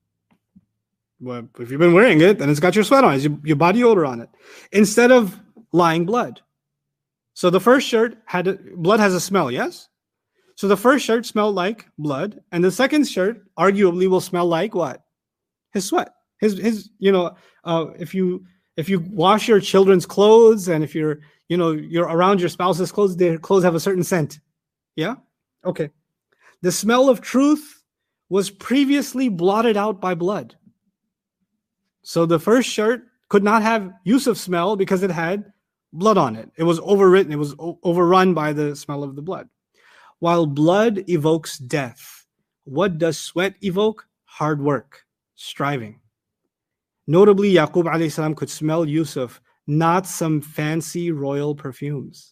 Well, if you've been wearing it, then it's got your sweat on it, your, your body odor on it, instead of lying blood. So the first shirt had, a, blood has a smell, yes? So the first shirt smelled like blood, and the second shirt arguably will smell like what? His sweat. His, his, you know, uh, if you if you wash your children's clothes, and if you're, you know, you're around your spouse's clothes, their clothes have a certain scent. Yeah? Okay. The smell of truth was previously blotted out by blood. So the first shirt could not have Yusuf's smell because it had blood on it. It was overwritten. It was o- overrun by the smell of the blood. While blood evokes death, what does sweat evoke? Hard work, striving. Notably, Yaqub alayhi salam could smell Yusuf, not some fancy royal perfumes.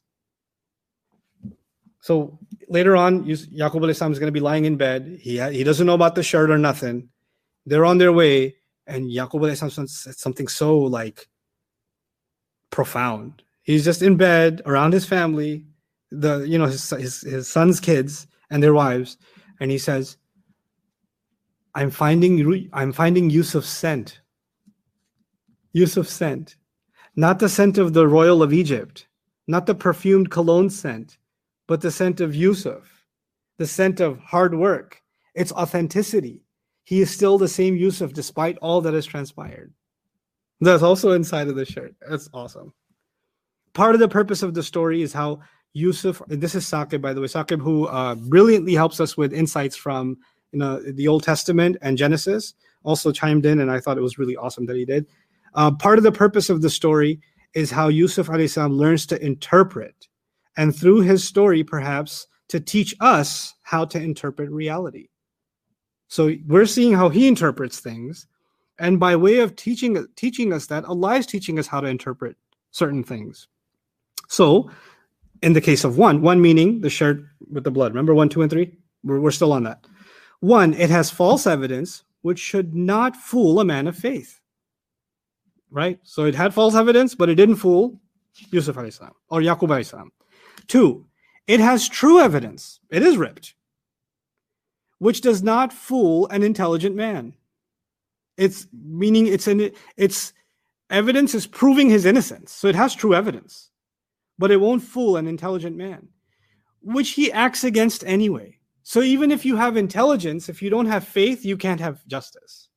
So later on, Yaqub alayhi salam is going to be lying in bed. He, ha- he doesn't know about the shirt or nothing. They're on their way, and Yaqub alayhi salam said something so like profound. He's just in bed around his family, the you know his, his his son's kids and their wives, and he says, "I'm finding I'm finding Yusuf's scent." Yusuf's scent, not the scent of the royal of Egypt, not the perfumed cologne scent, but the scent of Yusuf, the scent of hard work, its authenticity. He is still the same Yusuf despite all that has transpired. That's also inside of the shirt. That's awesome. Part of the purpose of the story is how Yusuf, this is Saqib, by the way, Saqib, who uh, brilliantly helps us with insights from you know the Old Testament and Genesis, also chimed in, and I thought it was really awesome that he did. Uh, part of the purpose of the story is how Yusuf alayhi salam learns to interpret, and through his story, perhaps, to teach us how to interpret reality. So we're seeing how he interprets things, and by way of teaching teaching us that, Allah is teaching us how to interpret certain things. So, in the case of one, one meaning the shirt with the blood. Remember one, two, and three? We're, we're still on that. One, it has false evidence, which should not fool a man of faith. Right? So it had false evidence, but it didn't fool Yusuf alayhi salam or Yaqub alayhi salam. Two, it has true evidence. It is ripped, which does not fool an intelligent man. It's meaning it's an it's evidence is proving his innocence. So it has true evidence, but it won't fool an intelligent man, which he acts against anyway. So even if you have intelligence, if you don't have faith, you can't have justice.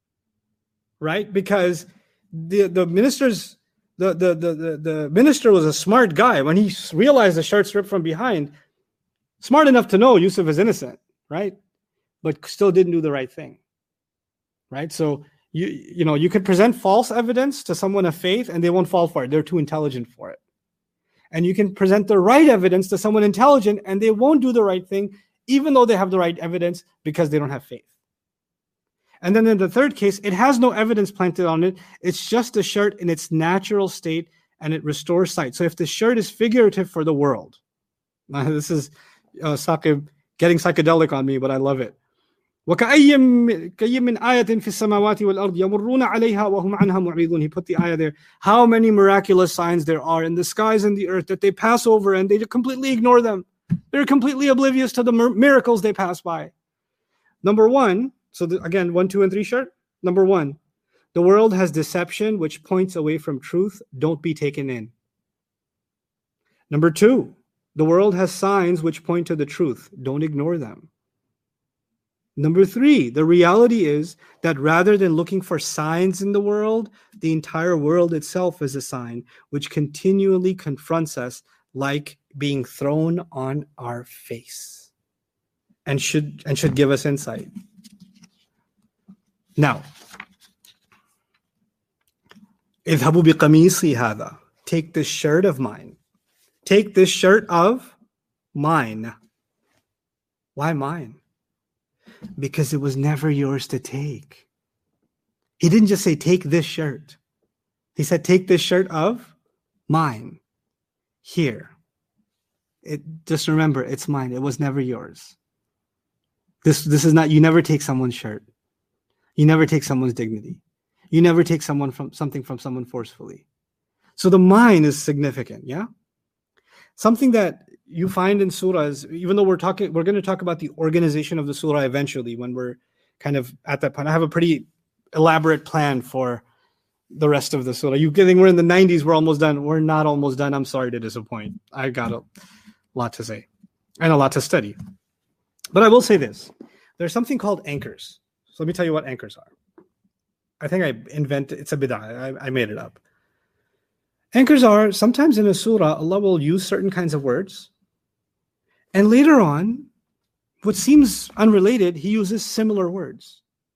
Right? Because The the minister's the, the the the the minister was a smart guy. When he realized the shirt's ripped from behind, smart enough to know Yusuf is innocent, right? But still didn't do the right thing, right? So You, you know, you could present false evidence to someone of faith and they won't fall for it. They're too intelligent for it. And you can present the right evidence to someone intelligent and they won't do the right thing, even though they have the right evidence, because they don't have faith. And then in the third case, it has no evidence planted on it. It's just a shirt in its natural state and it restores sight. So if the shirt is figurative for the world, now this is uh, Saqib getting psychedelic on me, but I love it. وَكَأَيٍّ مِّنْ آيَةٍ فِي السَّمَاوَاتِ وَالْأَرْضِ يَمُرُّونَ عَلَيْهَا وَهُمْ عَنْهَا مُعْرِضُونَ. He put the ayah there. How many miraculous signs there are in the skies and the earth that they pass over and they completely ignore them. They're completely oblivious to the miracles they pass by. Number one, so the, again, one, two, and three shirt. Number one, the world has deception which points away from truth. Don't be taken in. Number two, the world has signs which point to the truth. Don't ignore them. Number three, the reality is that rather than looking for signs in the world, the entire world itself is a sign which continually confronts us like being thrown on our face and should and should give us insight. Now, اذهبوا بقميصي هذا. Take this shirt of mine. Take this shirt of mine. Why mine? Because it was never yours to take. He didn't just say, take this shirt. He said, take this shirt of mine. Here. It, just remember, it's mine. It was never yours. This, this is not, you never take someone's shirt. You never take someone's dignity. You never take someone from something from someone forcefully. So the mine is significant, yeah? Something that you find in surahs, even though we're talking, we're going to talk about the organization of the surah eventually when we're kind of at that point. I have a pretty elaborate plan for the rest of the surah. You think we're in the nineties, we're almost done. We're not almost done. I'm sorry to disappoint. I got a lot to say and a lot to study. But I will say this. There's something called anchors. So let me tell you what anchors are. I think I invented, it's a bid'ah. I, I made it up. Anchors are, sometimes in a surah, Allah will use certain kinds of words. And later on, what seems unrelated, he uses similar words.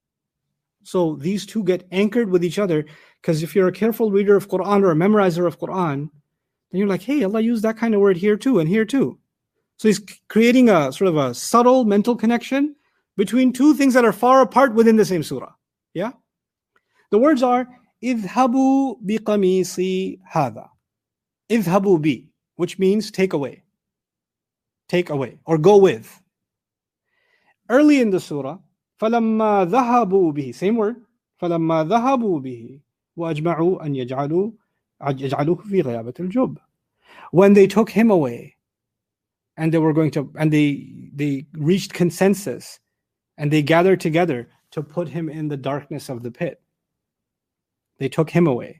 So these two get anchored with each other, because if you're a careful reader of Quran or a memorizer of Quran, then you're like, hey, Allah used that kind of word here too and here too. So he's creating a sort of a subtle mental connection between two things that are far apart within the same surah. Yeah? The words are, اذهبوا بقميصي هذا. اذهبوا bi, which means take away. Take away or go with. Early in the surah, فَلَمَّا ذَهَبُوا بِهِ, same word, فَلَمَّا ذَهَبُوا بِهِ وَأَجْمَعُوا أَنْ يَجْعَلُوا يَجْعَلُوهُ فِي غَيَابَةِ الْجُبِّ. When they took him away and they were going to, and they they reached consensus and they gathered together to put him in the darkness of the pit. They took him away.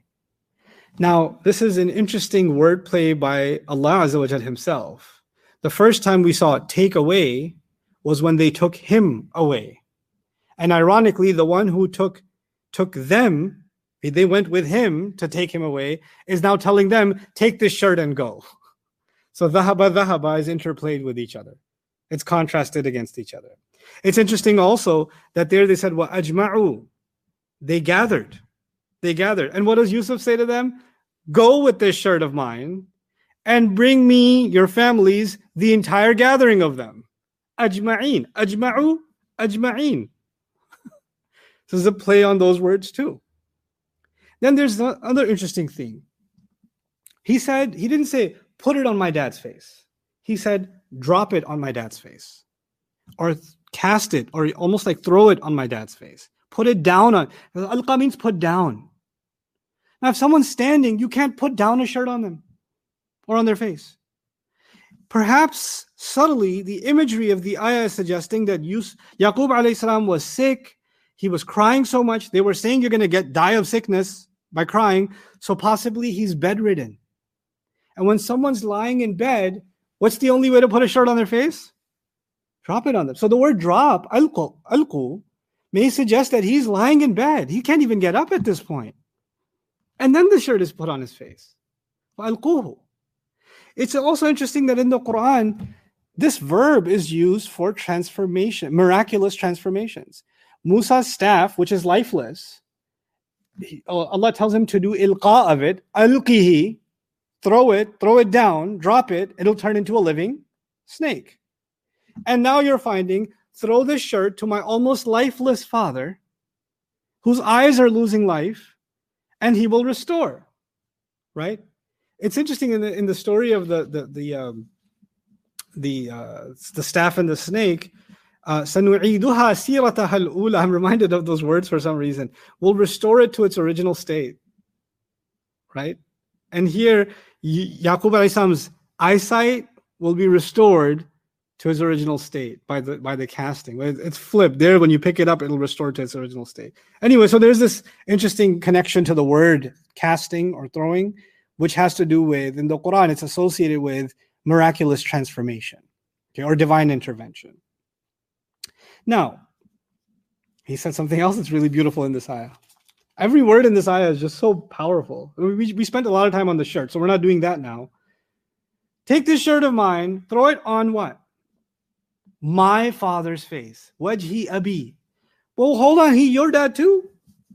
Now, this is an interesting wordplay by Allah Azza wa Jal himself. The first time we saw take away was when they took him away. And ironically, the one who took took them, they went with him to take him away, is now telling them, take this shirt and go. So dhahaba dhahaba is interplayed with each other. It's contrasted against each other. It's interesting also that there they said, wa ajma'u. They gathered. They gathered. And what does Yusuf say to them? Go with this shirt of mine and bring me, your families, the entire gathering of them. Ajma'in. Ajma'u. Ajma'in. This is a play on those words too. Then there's another interesting thing. He said, he didn't say, put it on my dad's face. He said, drop it on my dad's face. Or cast it, or almost like throw it on my dad's face. Put it down on, alqa means put down. Now, if someone's standing, you can't put down a shirt on them or on their face. Perhaps subtly, the imagery of the ayah is suggesting that Yus- Yaqub alayhi salam was sick. He was crying so much. They were saying you're going to get die of sickness by crying. So possibly he's bedridden. And when someone's lying in bed, what's the only way to put a shirt on their face? Drop it on them. So the word drop, alqu, alqu, may suggest that he's lying in bed. He can't even get up at this point. And then the shirt is put on his face. Alquhu. It's also interesting that in the Quran, this verb is used for transformation, miraculous transformations. Musa's staff, which is lifeless, he, Allah tells him to do ilqa of it, alqihi, throw it, throw it down, drop it, it'll turn into a living snake. And now you're finding, throw this shirt to my almost lifeless father, whose eyes are losing life, and he will restore. Right? It's interesting in the in the story of the the the um, the uh, the staff and the snake. Uh, سَنُعِيدُهَا سِيرَتَهَا الْأُولَى. I'm reminded of those words for some reason. We'll restore it to its original state. Right? And here, Yaqub alayhi salam's eyesight will be restored to his original state by the by the casting. It's flipped. There, when you pick it up, it'll restore to its original state. Anyway, so there's this interesting connection to the word casting or throwing, which has to do with, in the Quran, it's associated with miraculous transformation, okay, or divine intervention. Now, he said something else that's really beautiful in this ayah. Every word in this ayah is just so powerful. We, we spent a lot of time on the shirt, so we're not doing that now. Take this shirt of mine, throw it on what? My father's face. Wajhi abi. Well, hold on, he your dad too?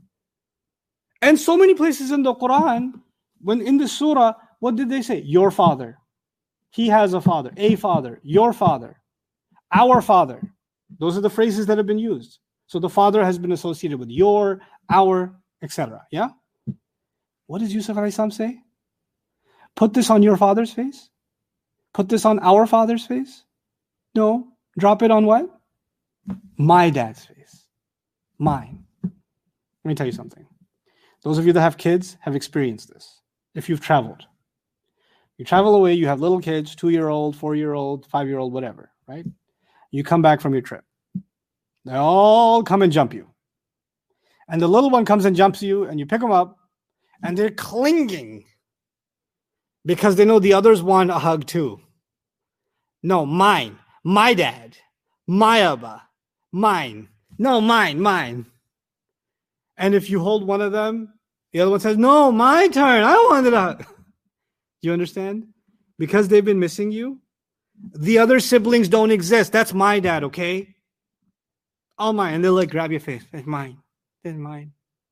And so many places in the Quran, when in the surah, what did they say? Your father. He has a father. A father. Your father. Our father. Those are the phrases that have been used. So the father has been associated with your, our, et cetera. Yeah? What does Yusuf alayhi salam say? Put this on your father's face? Put this on our father's face? No. Drop it on what? My dad's face. Mine. Let me tell you something. Those of you that have kids have experienced this. If you've traveled. You travel away, you have little kids, two-year-old, four-year-old, five-year-old, whatever, right? You come back from your trip. They all come and jump you. And the little one comes and jumps you, and you pick them up, and they're clinging because they know the others want a hug too. No, mine. My dad. My Abba. Mine. No, mine, mine. And if you hold one of them, the other one says, no, my turn. I wanted a hug. You understand? Because they've been missing you, the other siblings don't exist. That's my dad, okay? All mine. And they'll like grab your face. It's mine. It's mine.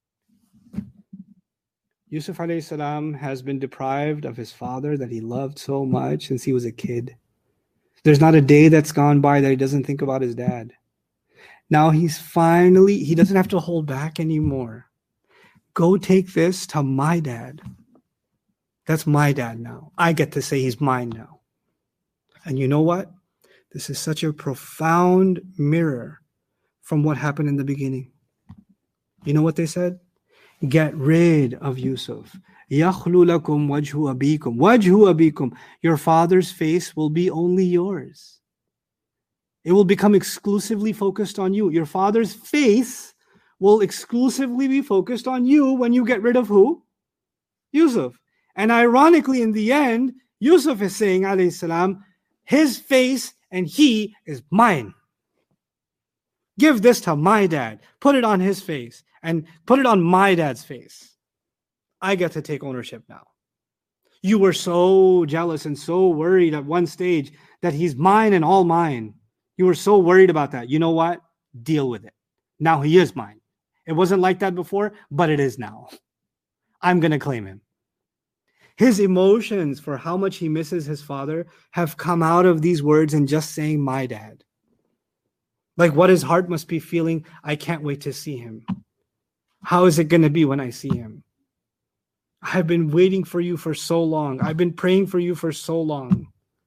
Yusuf alayhi salam has been deprived of his father that he loved so much since he was a kid. There's not a day that's gone by that he doesn't think about his dad. Now he's finally, he doesn't have to hold back anymore. Go take this to my dad. That's my dad now. I get to say he's mine now. And you know what? This is such a profound mirror from what happened in the beginning. You know what they said? Get rid of Yusuf. يَخْلُ لَكُمْ وَجْهُ أَبِيكُمْ وَجْهُ أَبِيكُمْ. Your father's face will be only yours. It will become exclusively focused on you. Your father's face will exclusively be focused on you when you get rid of who? Yusuf. And ironically, in the end, Yusuf is saying, alayhi salam, his face and he is mine. Give this to my dad. Put it on his face and put it on my dad's face. I get to take ownership now. You were so jealous and so worried at one stage that he's mine and all mine. You were so worried about that. You know what? Deal with it. Now he is mine. It wasn't like that before, but it is now. I'm going to claim him. His emotions for how much he misses his father have come out of these words and just saying, my dad. Like what his heart must be feeling, I can't wait to see him. How is it going to be when I see him? I've been waiting for you for so long. I've been praying for you for so long.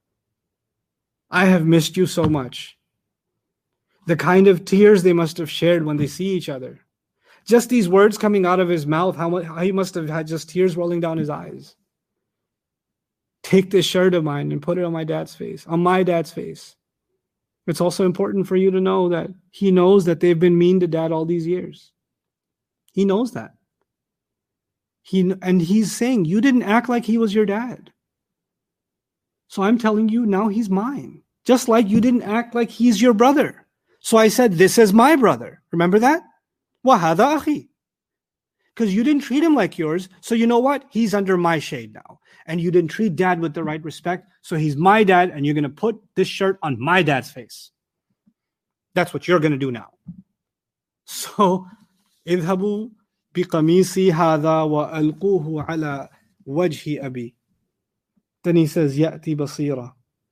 I have missed you so much. The kind of tears they must have shared when they see each other. Just these words coming out of his mouth, how, much, how he must have had just tears rolling down his eyes. Take this shirt of mine and put it on my dad's face, on my dad's face. It's also important for you to know that he knows that they've been mean to dad all these years. He knows that. He and he's saying, you didn't act like he was your dad. So I'm telling you, now he's mine. Just like you didn't act like he's your brother. So I said, this is my brother. Remember that? وَهَذَا أَخِي. Because you didn't treat him like yours. So you know what? He's under my shade now. And you didn't treat dad with the right respect. So he's my dad, and you're going to put this shirt on my dad's face. That's what you're going to do now. So, idhabu بِقَمِيصِي هَذَا وَأَلْقُوهُ عَلَى وَجْهِ أَبِي. Then he says, يَأْتِي بَصِيرًا.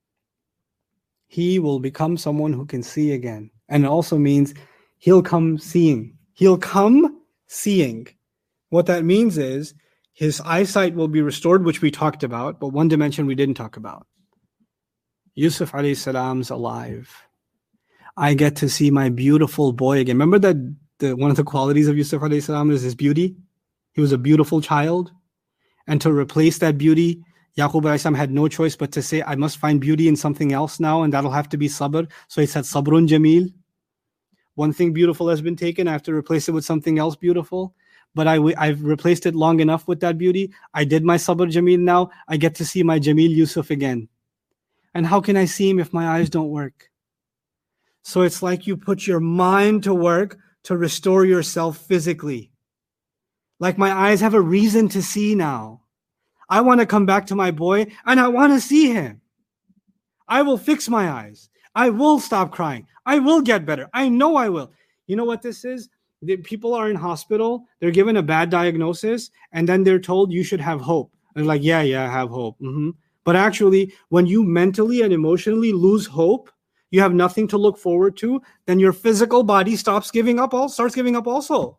He will become someone who can see again. And it also means he'll come seeing. He'll come seeing. What that means is his eyesight will be restored, which we talked about, but one dimension we didn't talk about. Yusuf alayhi salam's alive. I get to see my beautiful boy again. Remember that the, one of the qualities of Yusuf alayhi salam is his beauty? He was a beautiful child. And to replace that beauty, Yaqub alayhi salam had no choice but to say, I must find beauty in something else now, and that'll have to be sabr. So he said, sabrun jameel. One thing beautiful has been taken, I have to replace it with something else beautiful. But I, I've replaced it long enough with that beauty. I did my sabr jameel now. I get to see my Jameel Yusuf again. And how can I see him if my eyes don't work? So it's like you put your mind to work to restore yourself physically. Like my eyes have a reason to see now. I want to come back to my boy and I want to see him. I will fix my eyes. I will stop crying. I will get better. I know I will. You know what this is? The people are in hospital. They're given a bad diagnosis and then they're told you should have hope. They're like, yeah, yeah, I have hope. Mm-hmm. But actually, when you mentally and emotionally lose hope, you have nothing to look forward to, then your physical body stops giving up, all starts giving up also.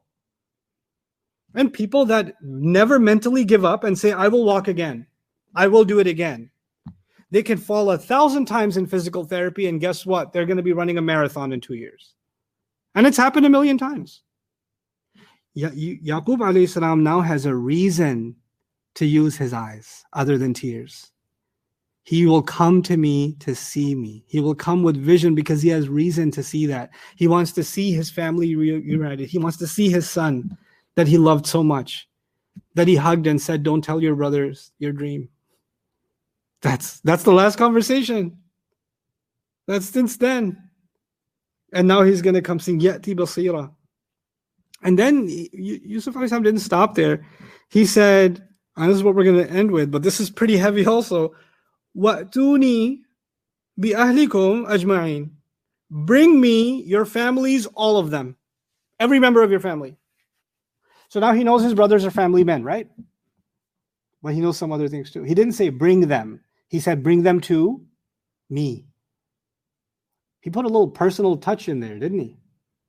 And people that never mentally give up and say, I will walk again, I will do it again, they can fall a thousand times in physical therapy, and guess what? They're going to be running a marathon in two years. And it's happened a million times. Ya- Yaqub alayhi salam now has a reason to use his eyes other than tears. He will come to me to see me. He will come with vision because he has reason to see that. He wants to see his family reunited. He wants to see his son that he loved so much, that he hugged and said, don't tell your brothers your dream. That's that's the last conversation. That's since then. And now he's going to come sing Ya'ti Basira. And then Yusuf alayhi salam didn't stop there. He said, and this is what we're going to end with, but this is pretty heavy also. وَأْتُونِي بِأَهْلِكُمْ أَجْمَعِينَ. Bring me your families, all of them. Every member of your family. So now he knows his brothers are family men, right? But he knows some other things too. He didn't say bring them. He said bring them to me. He put a little personal touch in there, didn't he?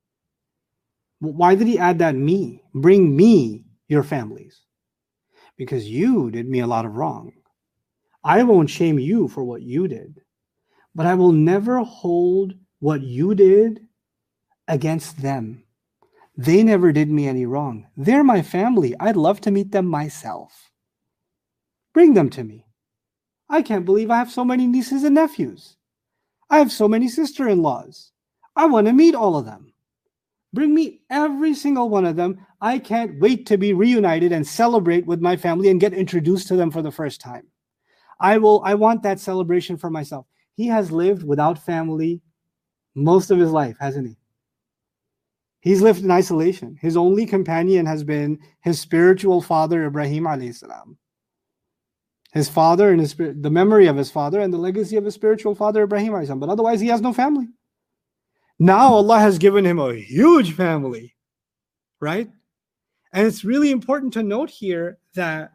Why did he add that me? Bring me your families. Because you did me a lot of wrong. I won't shame you for what you did, but I will never hold what you did against them. They never did me any wrong. They're my family. I'd love to meet them myself. Bring them to me. I can't believe I have so many nieces and nephews. I have so many sister-in-laws. I want to meet all of them. Bring me every single one of them. I can't wait to be reunited and celebrate with my family and get introduced to them for the first time. I will. I want that celebration for myself. He has lived without family most of his life, hasn't he? He's lived in isolation. His only companion has been his spiritual father, Ibrahim alayhi salam. His father and his the memory of his father and the legacy of his spiritual father, Ibrahim alayhi salam. But otherwise, he has no family. Now Allah has given him a huge family, right? And it's really important to note here that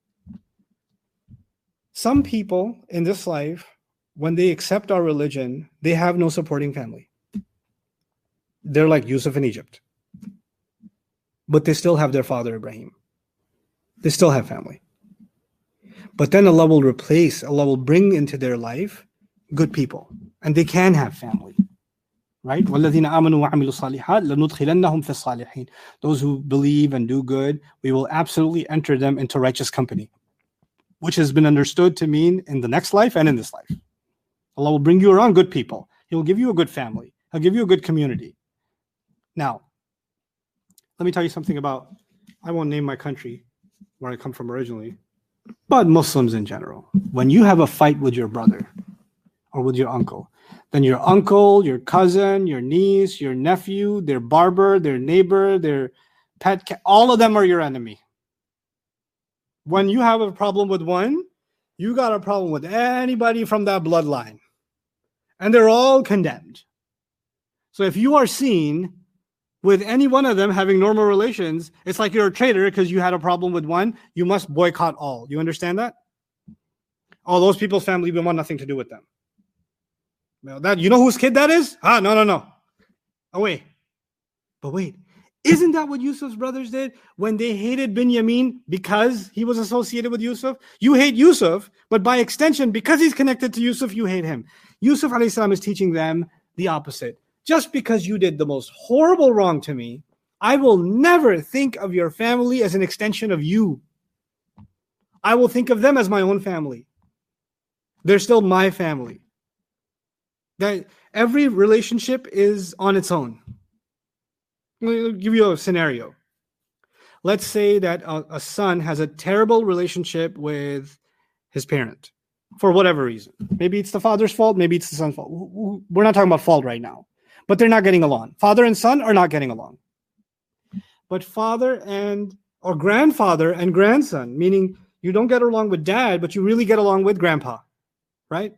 some people in this life, when they accept our religion, they have no supporting family. They're like Yusuf in Egypt. But they still have their father, Ibrahim. They still have family. But then Allah will replace, Allah will bring into their life good people. And they can have family. Right? وَالَّذِينَ آمَنُوا وَعَمِلُوا الصَّالِحَاتِ لَنُدْخِلَنَّهُمْ فِي الصَّالِحِينَ. Those who believe and do good, we will absolutely enter them into righteous company, which has been understood to mean in the next life and in this life. Allah will bring you around good people. He will give you a good family. He'll give you a good community. Now, let me tell you something about, I won't name my country where I come from originally, but Muslims in general. When you have a fight with your brother or with your uncle, then your uncle, your cousin, your niece, your nephew, their barber, their neighbor, their pet cat, all of them are your enemy. When you have a problem with one, you got a problem with anybody from that bloodline. And they're all condemned. So if you are seen
with any one of them having normal relations, it's like you're a traitor because you had a problem with one. You must boycott all. You understand that? All those people's family, we want nothing to do with them. Well, that, you know whose kid that is? Ah, no, no, no. Oh, wait. But wait. Isn't that what Yusuf's brothers did when they hated Binyamin because he was associated with Yusuf? You hate Yusuf, but by extension, because he's connected to Yusuf, you hate him. Yusuf alayhi salam is teaching them the opposite. Just because you did the most horrible wrong to me, I will never think of your family as an extension of you. I will think of them as my own family. They're still my family. That every relationship is on its own. I'll give you a scenario. Let's say that a, a son has a terrible relationship with his parent for whatever reason. Maybe it's the father's fault. Maybe it's the son's fault. We're not talking about fault right now, but they're not getting along. Father and son are not getting along. But father and or grandfather and grandson, meaning you don't get along with dad, but you really get along with grandpa, right?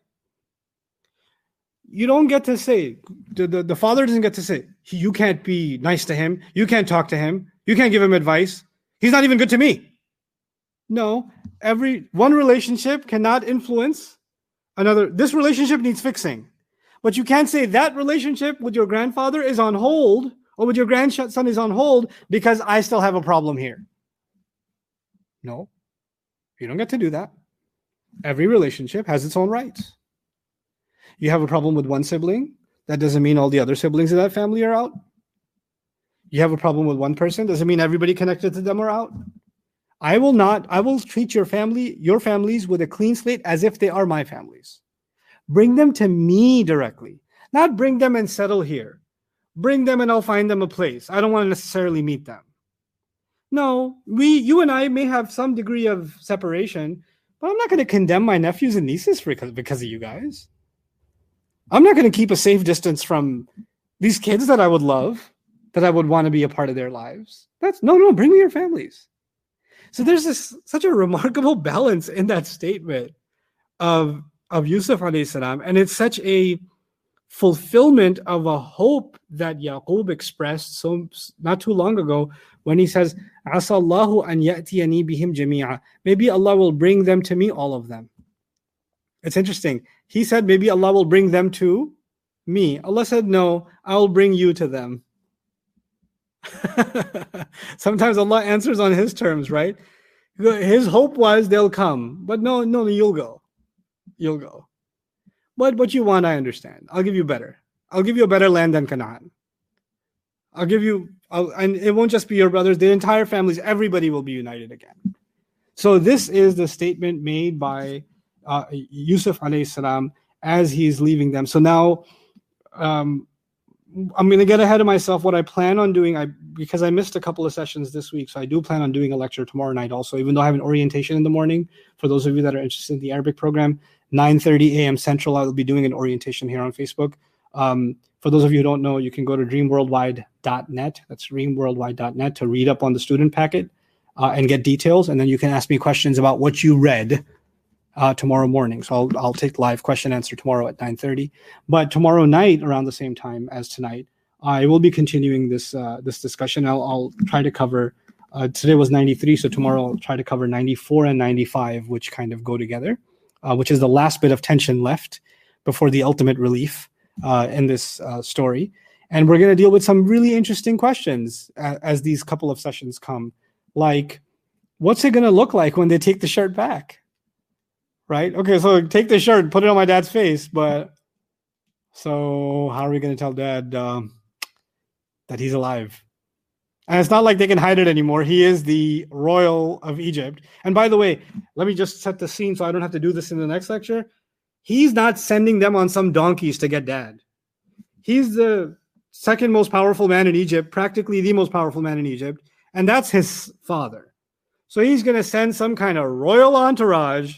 You don't get to say, the, the, the father doesn't get to say, you can't be nice to him. You can't talk to him. You can't give him advice. He's not even good to me. No, every one relationship cannot influence another. This relationship needs fixing. But you can't say that relationship with your grandfather is on hold or with your grandson is on hold because I still have a problem here. No, you don't get to do that. Every relationship has its own rights. You have a problem with one sibling, that doesn't mean all the other siblings in that family are out. You have a problem with one person, doesn't mean everybody connected to them are out. I will not, I will treat your family, your families with a clean slate as if they are my families. Bring them to me directly, not bring them and settle here. Bring them and I'll find them a place. I don't want to necessarily meet them. No, we, you and I may have some degree of separation, but I'm not going to condemn my nephews and nieces for, because, because of you guys. I'm not going to keep a safe distance from these kids that I would love, that I would want to be a part of their lives. That's no, no, bring me your families. So there's this such a remarkable balance in that statement of, of Yusuf alayhi salam. And it's such a fulfillment of a hope that Yaqub expressed so not too long ago when he says, Asallahu an ya'tiyani bihim jami'a. Maybe Allah will bring them to me, all of them. It's interesting. He said, maybe Allah will bring them to me. Allah said, no, I will bring you to them. Sometimes Allah answers on his terms, right? His hope was they'll come. But no, no, you'll go. You'll go. But what you want, I understand. I'll give you better. I'll give you a better land than Canaan. I'll give you, I'll, and it won't just be your brothers, the entire families, everybody will be united again. So this is the statement made by Uh, Yusuf alayhi salam as he's leaving them. So now um, I'm going to get ahead of myself. What I plan on doing, I because I missed a couple of sessions this week, so I do plan on doing a lecture tomorrow night also, even though I have an orientation in the morning. For those of you that are interested in the Arabic program, nine thirty a.m. Central, I will be doing an orientation here on Facebook. Um, for those of you who don't know, you can go to dream worldwide dot net. That's dream worldwide dot net to read up on the student packet uh, and get details. And then you can ask me questions about what you read Uh, tomorrow morning. So I'll, I'll take live question answer tomorrow at nine thirty. But tomorrow night around the same time as tonight, I will be continuing this uh, this discussion. I'll, I'll try to cover, uh, today was ninety-three, so tomorrow I'll try to cover ninety-four and ninety-five, which kind of go together, uh, which is the last bit of tension left before the ultimate relief uh, in this uh, story. And we're going to deal with some really interesting questions uh, as these couple of sessions come. Like, what's it going to look like when they take the shirt back? Right? Okay, so take the shirt, put it on my dad's face, but so how are we going to tell dad um, that he's alive? And it's not like they can hide it anymore. He is the royal of Egypt. And by the way, let me just set the scene so I don't have to do this in the next lecture. He's not sending them on some donkeys to get dad. He's the second most powerful man in Egypt, practically the most powerful man in Egypt, and that's his father. So he's going to send some kind of royal entourage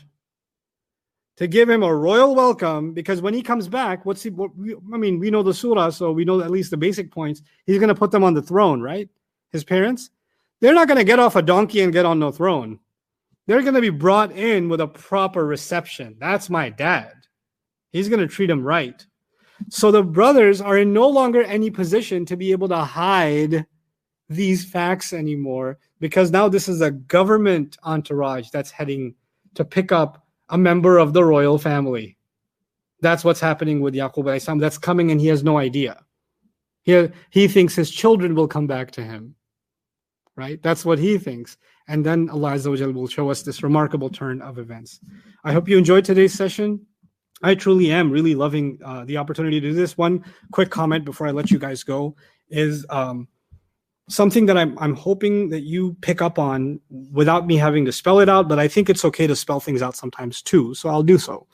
to give him a royal welcome, because when he comes back, what's he, what we, I mean, we know the surah, so we know at least the basic points. He's going to put them on the throne, right? His parents, they're not going to get off a donkey and get on no throne. They're going to be brought in with a proper reception. That's my dad. He's going to treat him right. So the brothers are in no longer any position to be able to hide these facts anymore, because now this is a government entourage that's heading to pick up a member of the royal family. That's what's happening with Yaqub alayhi salam. That's coming and he has no idea. He, he thinks his children will come back to him. Right? That's what he thinks. And then Allah Azza wa Jalla will show us this remarkable turn of events. I hope you enjoyed today's session. I truly am really loving uh, the opportunity to do this. One quick comment before I let you guys go is um, something that I'm, I'm hoping that you pick up on without me having to spell it out, but I think it's okay to spell things out sometimes too, so I'll do so.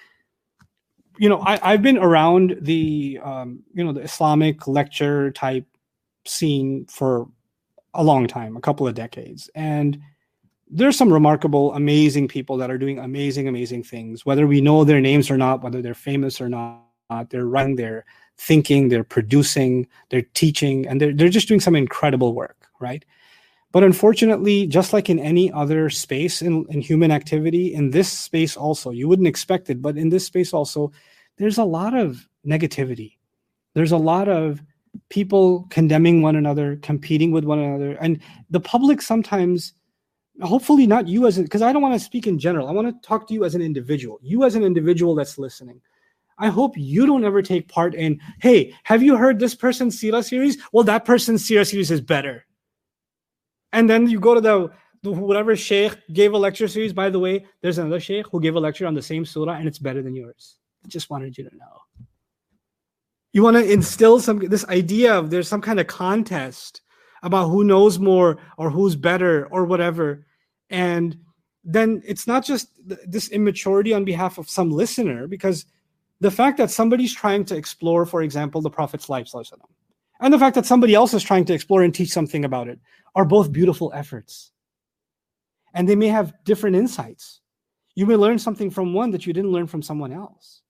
You know, I, I've been around the, um, you know, the Islamic lecture type scene for a long time, a couple of decades. And there's some remarkable, amazing people that are doing amazing, amazing things, whether we know their names or not, whether they're famous or not. They're writing, they're thinking, they're producing, they're teaching, and they're, they're just doing some incredible work, right? But unfortunately, just like in any other space in, in human activity, in this space also, you wouldn't expect it, but in this space also, there's a lot of negativity. There's a lot of people condemning one another, competing with one another. And the public sometimes, hopefully not you as, because I don't want to speak in general. I want to talk to you as an individual. You as an individual that's listening. I hope you don't ever take part in, hey, have you heard this person's Seerah series? Well, that person's Seerah series is better. And then you go to the, the whatever sheikh gave a lecture series. By the way, there's another sheikh who gave a lecture on the same surah and it's better than yours. I just wanted you to know. You want to instill some this idea of there's some kind of contest about who knows more or who's better or whatever. And then it's not just th- this immaturity on behalf of some listener, because the fact that somebody's trying to explore, for example, the Prophet's life, and the fact that somebody else is trying to explore and teach something about it are both beautiful efforts. And they may have different insights. You may learn something from one that you didn't learn from someone else.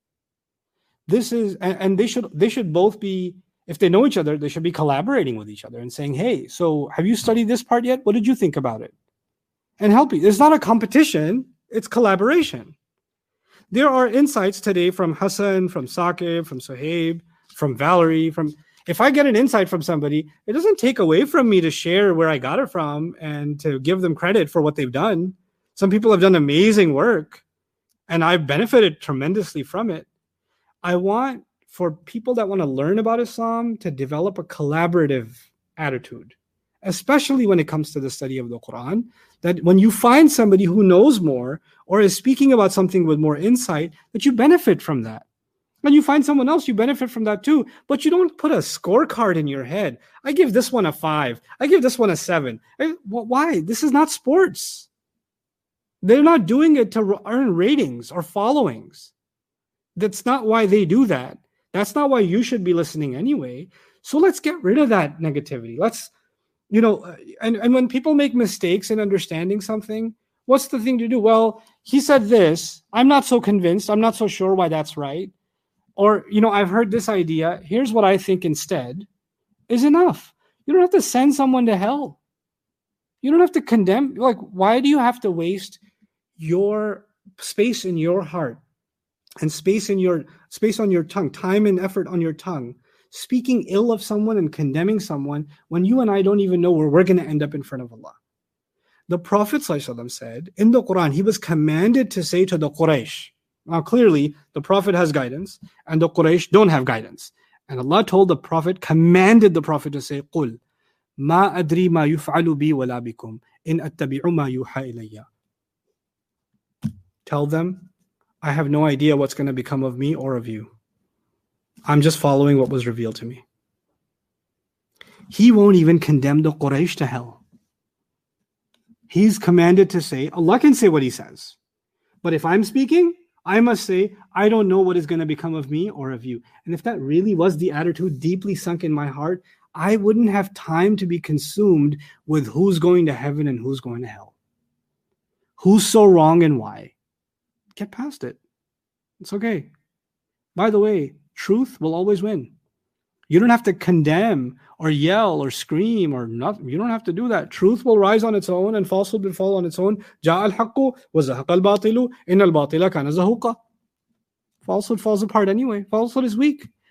This is, and they should they should both be, if they know each other, they should be collaborating with each other and saying, hey, so have you studied this part yet? What did you think about it? And help you. It's not a competition, it's collaboration. There are insights today from Hassan, from Saqib, from Suhaib, from Valerie, from, if I get an insight from somebody, it doesn't take away from me to share where I got it from and to give them credit for what they've done. Some people have done amazing work and I've benefited tremendously from it. I want for people that want to learn about Islam to develop a collaborative attitude, especially when it comes to the study of the Quran, that when you find somebody who knows more or is speaking about something with more insight, that you benefit from that. When you find someone else, you benefit from that too, but you don't put a scorecard in your head. I give this one a five. I give this one a seven. I, why? This is not sports. They're not doing it to earn ratings or followings. That's not why they do that. That's not why you should be listening anyway. So let's get rid of that negativity. Let's, you know, and, and when people make mistakes in understanding something, what's the thing to do? Well, he said this. I'm not so convinced. I'm not so sure why that's right. Or, you know, I've heard this idea. Here's what I think instead is enough. You don't have to send someone to hell. You don't have to condemn. Like, why do you have to waste your space in your heart and space in your space on your tongue, time and effort on your tongue, speaking ill of someone and condemning someone when you and I don't even know where we're going to end up in front of Allah? The Prophet ﷺ said in the Quran, he was commanded to say to the Quraysh. Now, clearly, the Prophet has guidance and the Quraysh don't have guidance. And Allah told the Prophet, commanded the Prophet to say, قُلْ مَا أَدْرِي مَا يُفْعَلُ بِي وَلَا بِكُمْ إِنْ أَتَّبِعُ مَا يُوحَى إِلَيَّ. Tell them, I have no idea what's going to become of me or of you. I'm just following what was revealed to me. He won't even condemn the Quraysh to hell. He's commanded to say, Allah can say what he says. But if I'm speaking, I must say, I don't know what is going to become of me or of you. And if that really was the attitude deeply sunk in my heart, I wouldn't have time to be consumed with who's going to heaven and who's going to hell. Who's so wrong and why? Get past it. It's okay. By the way, truth will always win. You don't have to condemn or yell or scream or nothing. You don't have to do that. Truth will rise on its own and falsehood will fall on its own. جَاءَ الْحَقُّ وَزَهَقَ الْبَاطِلُ إِنَّ الْبَاطِلَ كَانَ زَهُوقًا. Falsehood falls apart anyway. Falsehood is weak.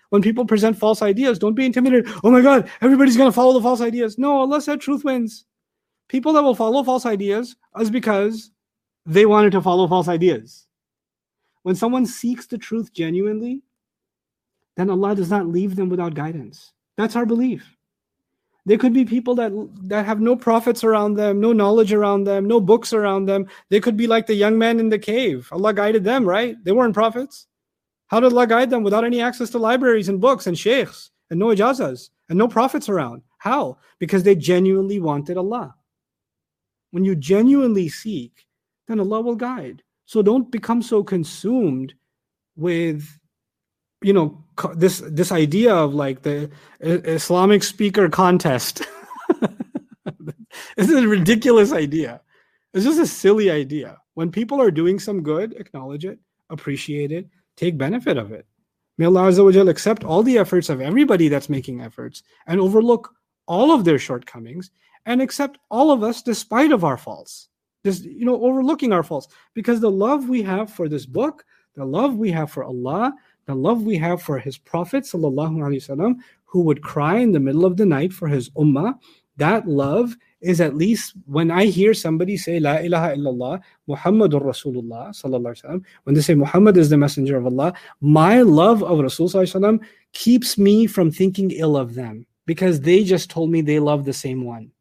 When people present false ideas, don't be intimidated. Oh my God, everybody's going to follow the false ideas. No, Allah said truth wins. People that will follow false ideas is because they wanted to follow false ideas. When someone seeks the truth genuinely, then Allah does not leave them without guidance. That's our belief. There could be people that, that have no prophets around them, no knowledge around them, no books around them. They could be like the young man in the cave. Allah guided them, right? They weren't prophets. How did Allah guide them without any access to libraries and books and sheikhs and no ijazas and no prophets around? How? Because they genuinely wanted Allah. When you genuinely seek, then Allah will guide. So don't become so consumed with, you know, this this idea of like the Islamic speaker contest. This is a ridiculous idea. It's just a silly idea. When people are doing some good, acknowledge it, appreciate it, take benefit of it. May Allah Azza wa Jal accept all the efforts of everybody that's making efforts and overlook all of their shortcomings and accept all of us despite of our faults. Just, you know, overlooking our faults. Because the love we have for this book, the love we have for Allah, the love we have for his Prophet sallallahu alaihi wasallam, who would cry in the middle of the night for his ummah, that love is, at least when I hear somebody say La ilaha illallah Muhammadur Rasulullah sallallahu alaihi wasallam, when they say Muhammad is the messenger of Allah, my love of Rasul sallallahu alaihi wasallam keeps me from thinking ill of them, because they just told me they love the same one.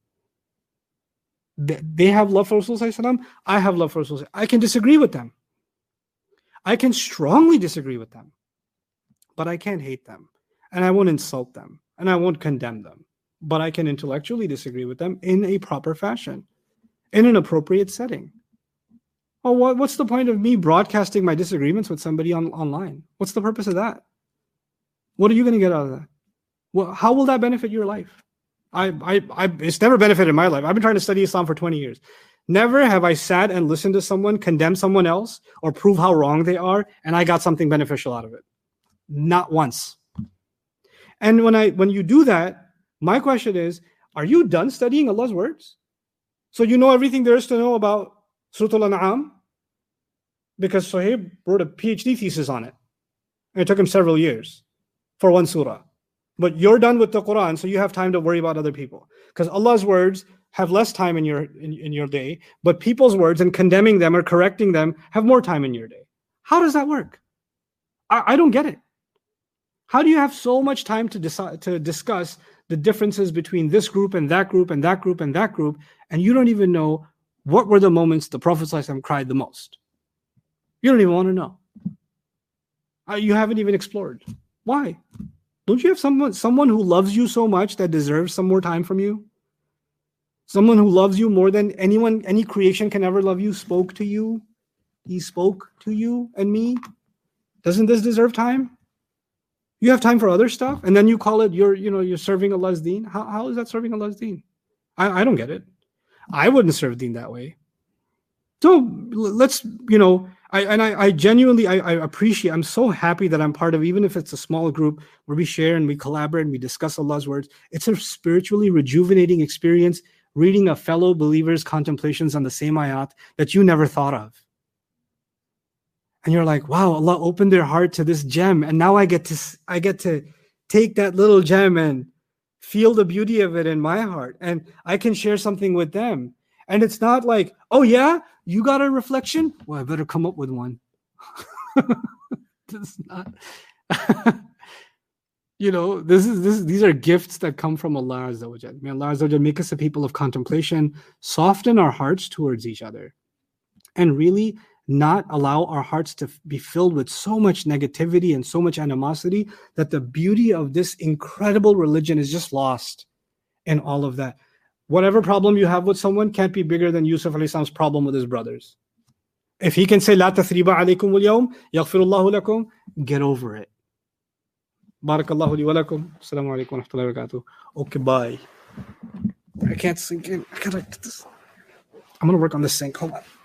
They have love for Rasul sallallahu alaihi wasallam, I have love for Rasul. I can disagree with them. I can strongly disagree with them. But I can't hate them, and I won't insult them, and I won't condemn them. But I can intellectually disagree with them in a proper fashion, in an appropriate setting. Oh, what, what's the point of me broadcasting my disagreements with somebody on, online? What's the purpose of that? What are you going to get out of that? Well, how will that benefit your life? I, I, I, it's never benefited my life. I've been trying to study Islam for twenty years. Never have I sat and listened to someone condemn someone else or prove how wrong they are, and I got something beneficial out of it. Not once. And when I when you do that, my question is, are you done studying Allah's words? So you know everything there is to know about Surah Al-An'am? Because Suhaib wrote a PhD thesis on it. And it took him several years for one surah. But you're done with the Quran, so you have time to worry about other people. Because Allah's words have less time in your in, in your day, but people's words and condemning them or correcting them have more time in your day. How does that work? I, I don't get it. How do you have so much time to decide to discuss the differences between this group and that group and that group and that group, and you don't even know what were the moments the Prophet ﷺ cried the most? You don't even want to know. Uh, you haven't even explored. Why? Don't you have someone someone who loves you so much that deserves some more time from you? Someone who loves you more than anyone, any creation can ever love you, spoke to you. He spoke to you and me. Doesn't this deserve time? You have time for other stuff, and then you call it you're, you know, you're serving Allah's deen. How, how is that serving Allah's deen? I, I don't get it. I wouldn't serve deen that way. So let's, you know, I and I, I genuinely, I, I appreciate, I'm so happy that I'm part of, even if it's a small group where we share and we collaborate and we discuss Allah's words. It's a spiritually rejuvenating experience, reading a fellow believer's contemplations on the same ayat that you never thought of. And you're like, wow, Allah opened their heart to this gem. And now I get to I get to take that little gem and feel the beauty of it in my heart. And I can share something with them. And it's not like, oh yeah, you got a reflection? Well, I better come up with one. It's not. You know, this is this these are gifts that come from Allah Azza wa Jal. May Allah Azza wa Jal make us a people of contemplation, soften our hearts towards each other, and really not allow our hearts to be filled with so much negativity and so much animosity that the beauty of this incredible religion is just lost in all of that. Whatever problem you have with someone can't be bigger than Yusuf alayhi salam's problem with his brothers. If he can say, La tathriba alaykum al-yawm, yaghfirullahu lakum, get over it. Barakallahu li wa lakum. Assalamu alaikum wa rahmatullahi wa barakatuh. Okay, bye. I can't sink in. I gotta, I'm gonna work on this sink. Hold on.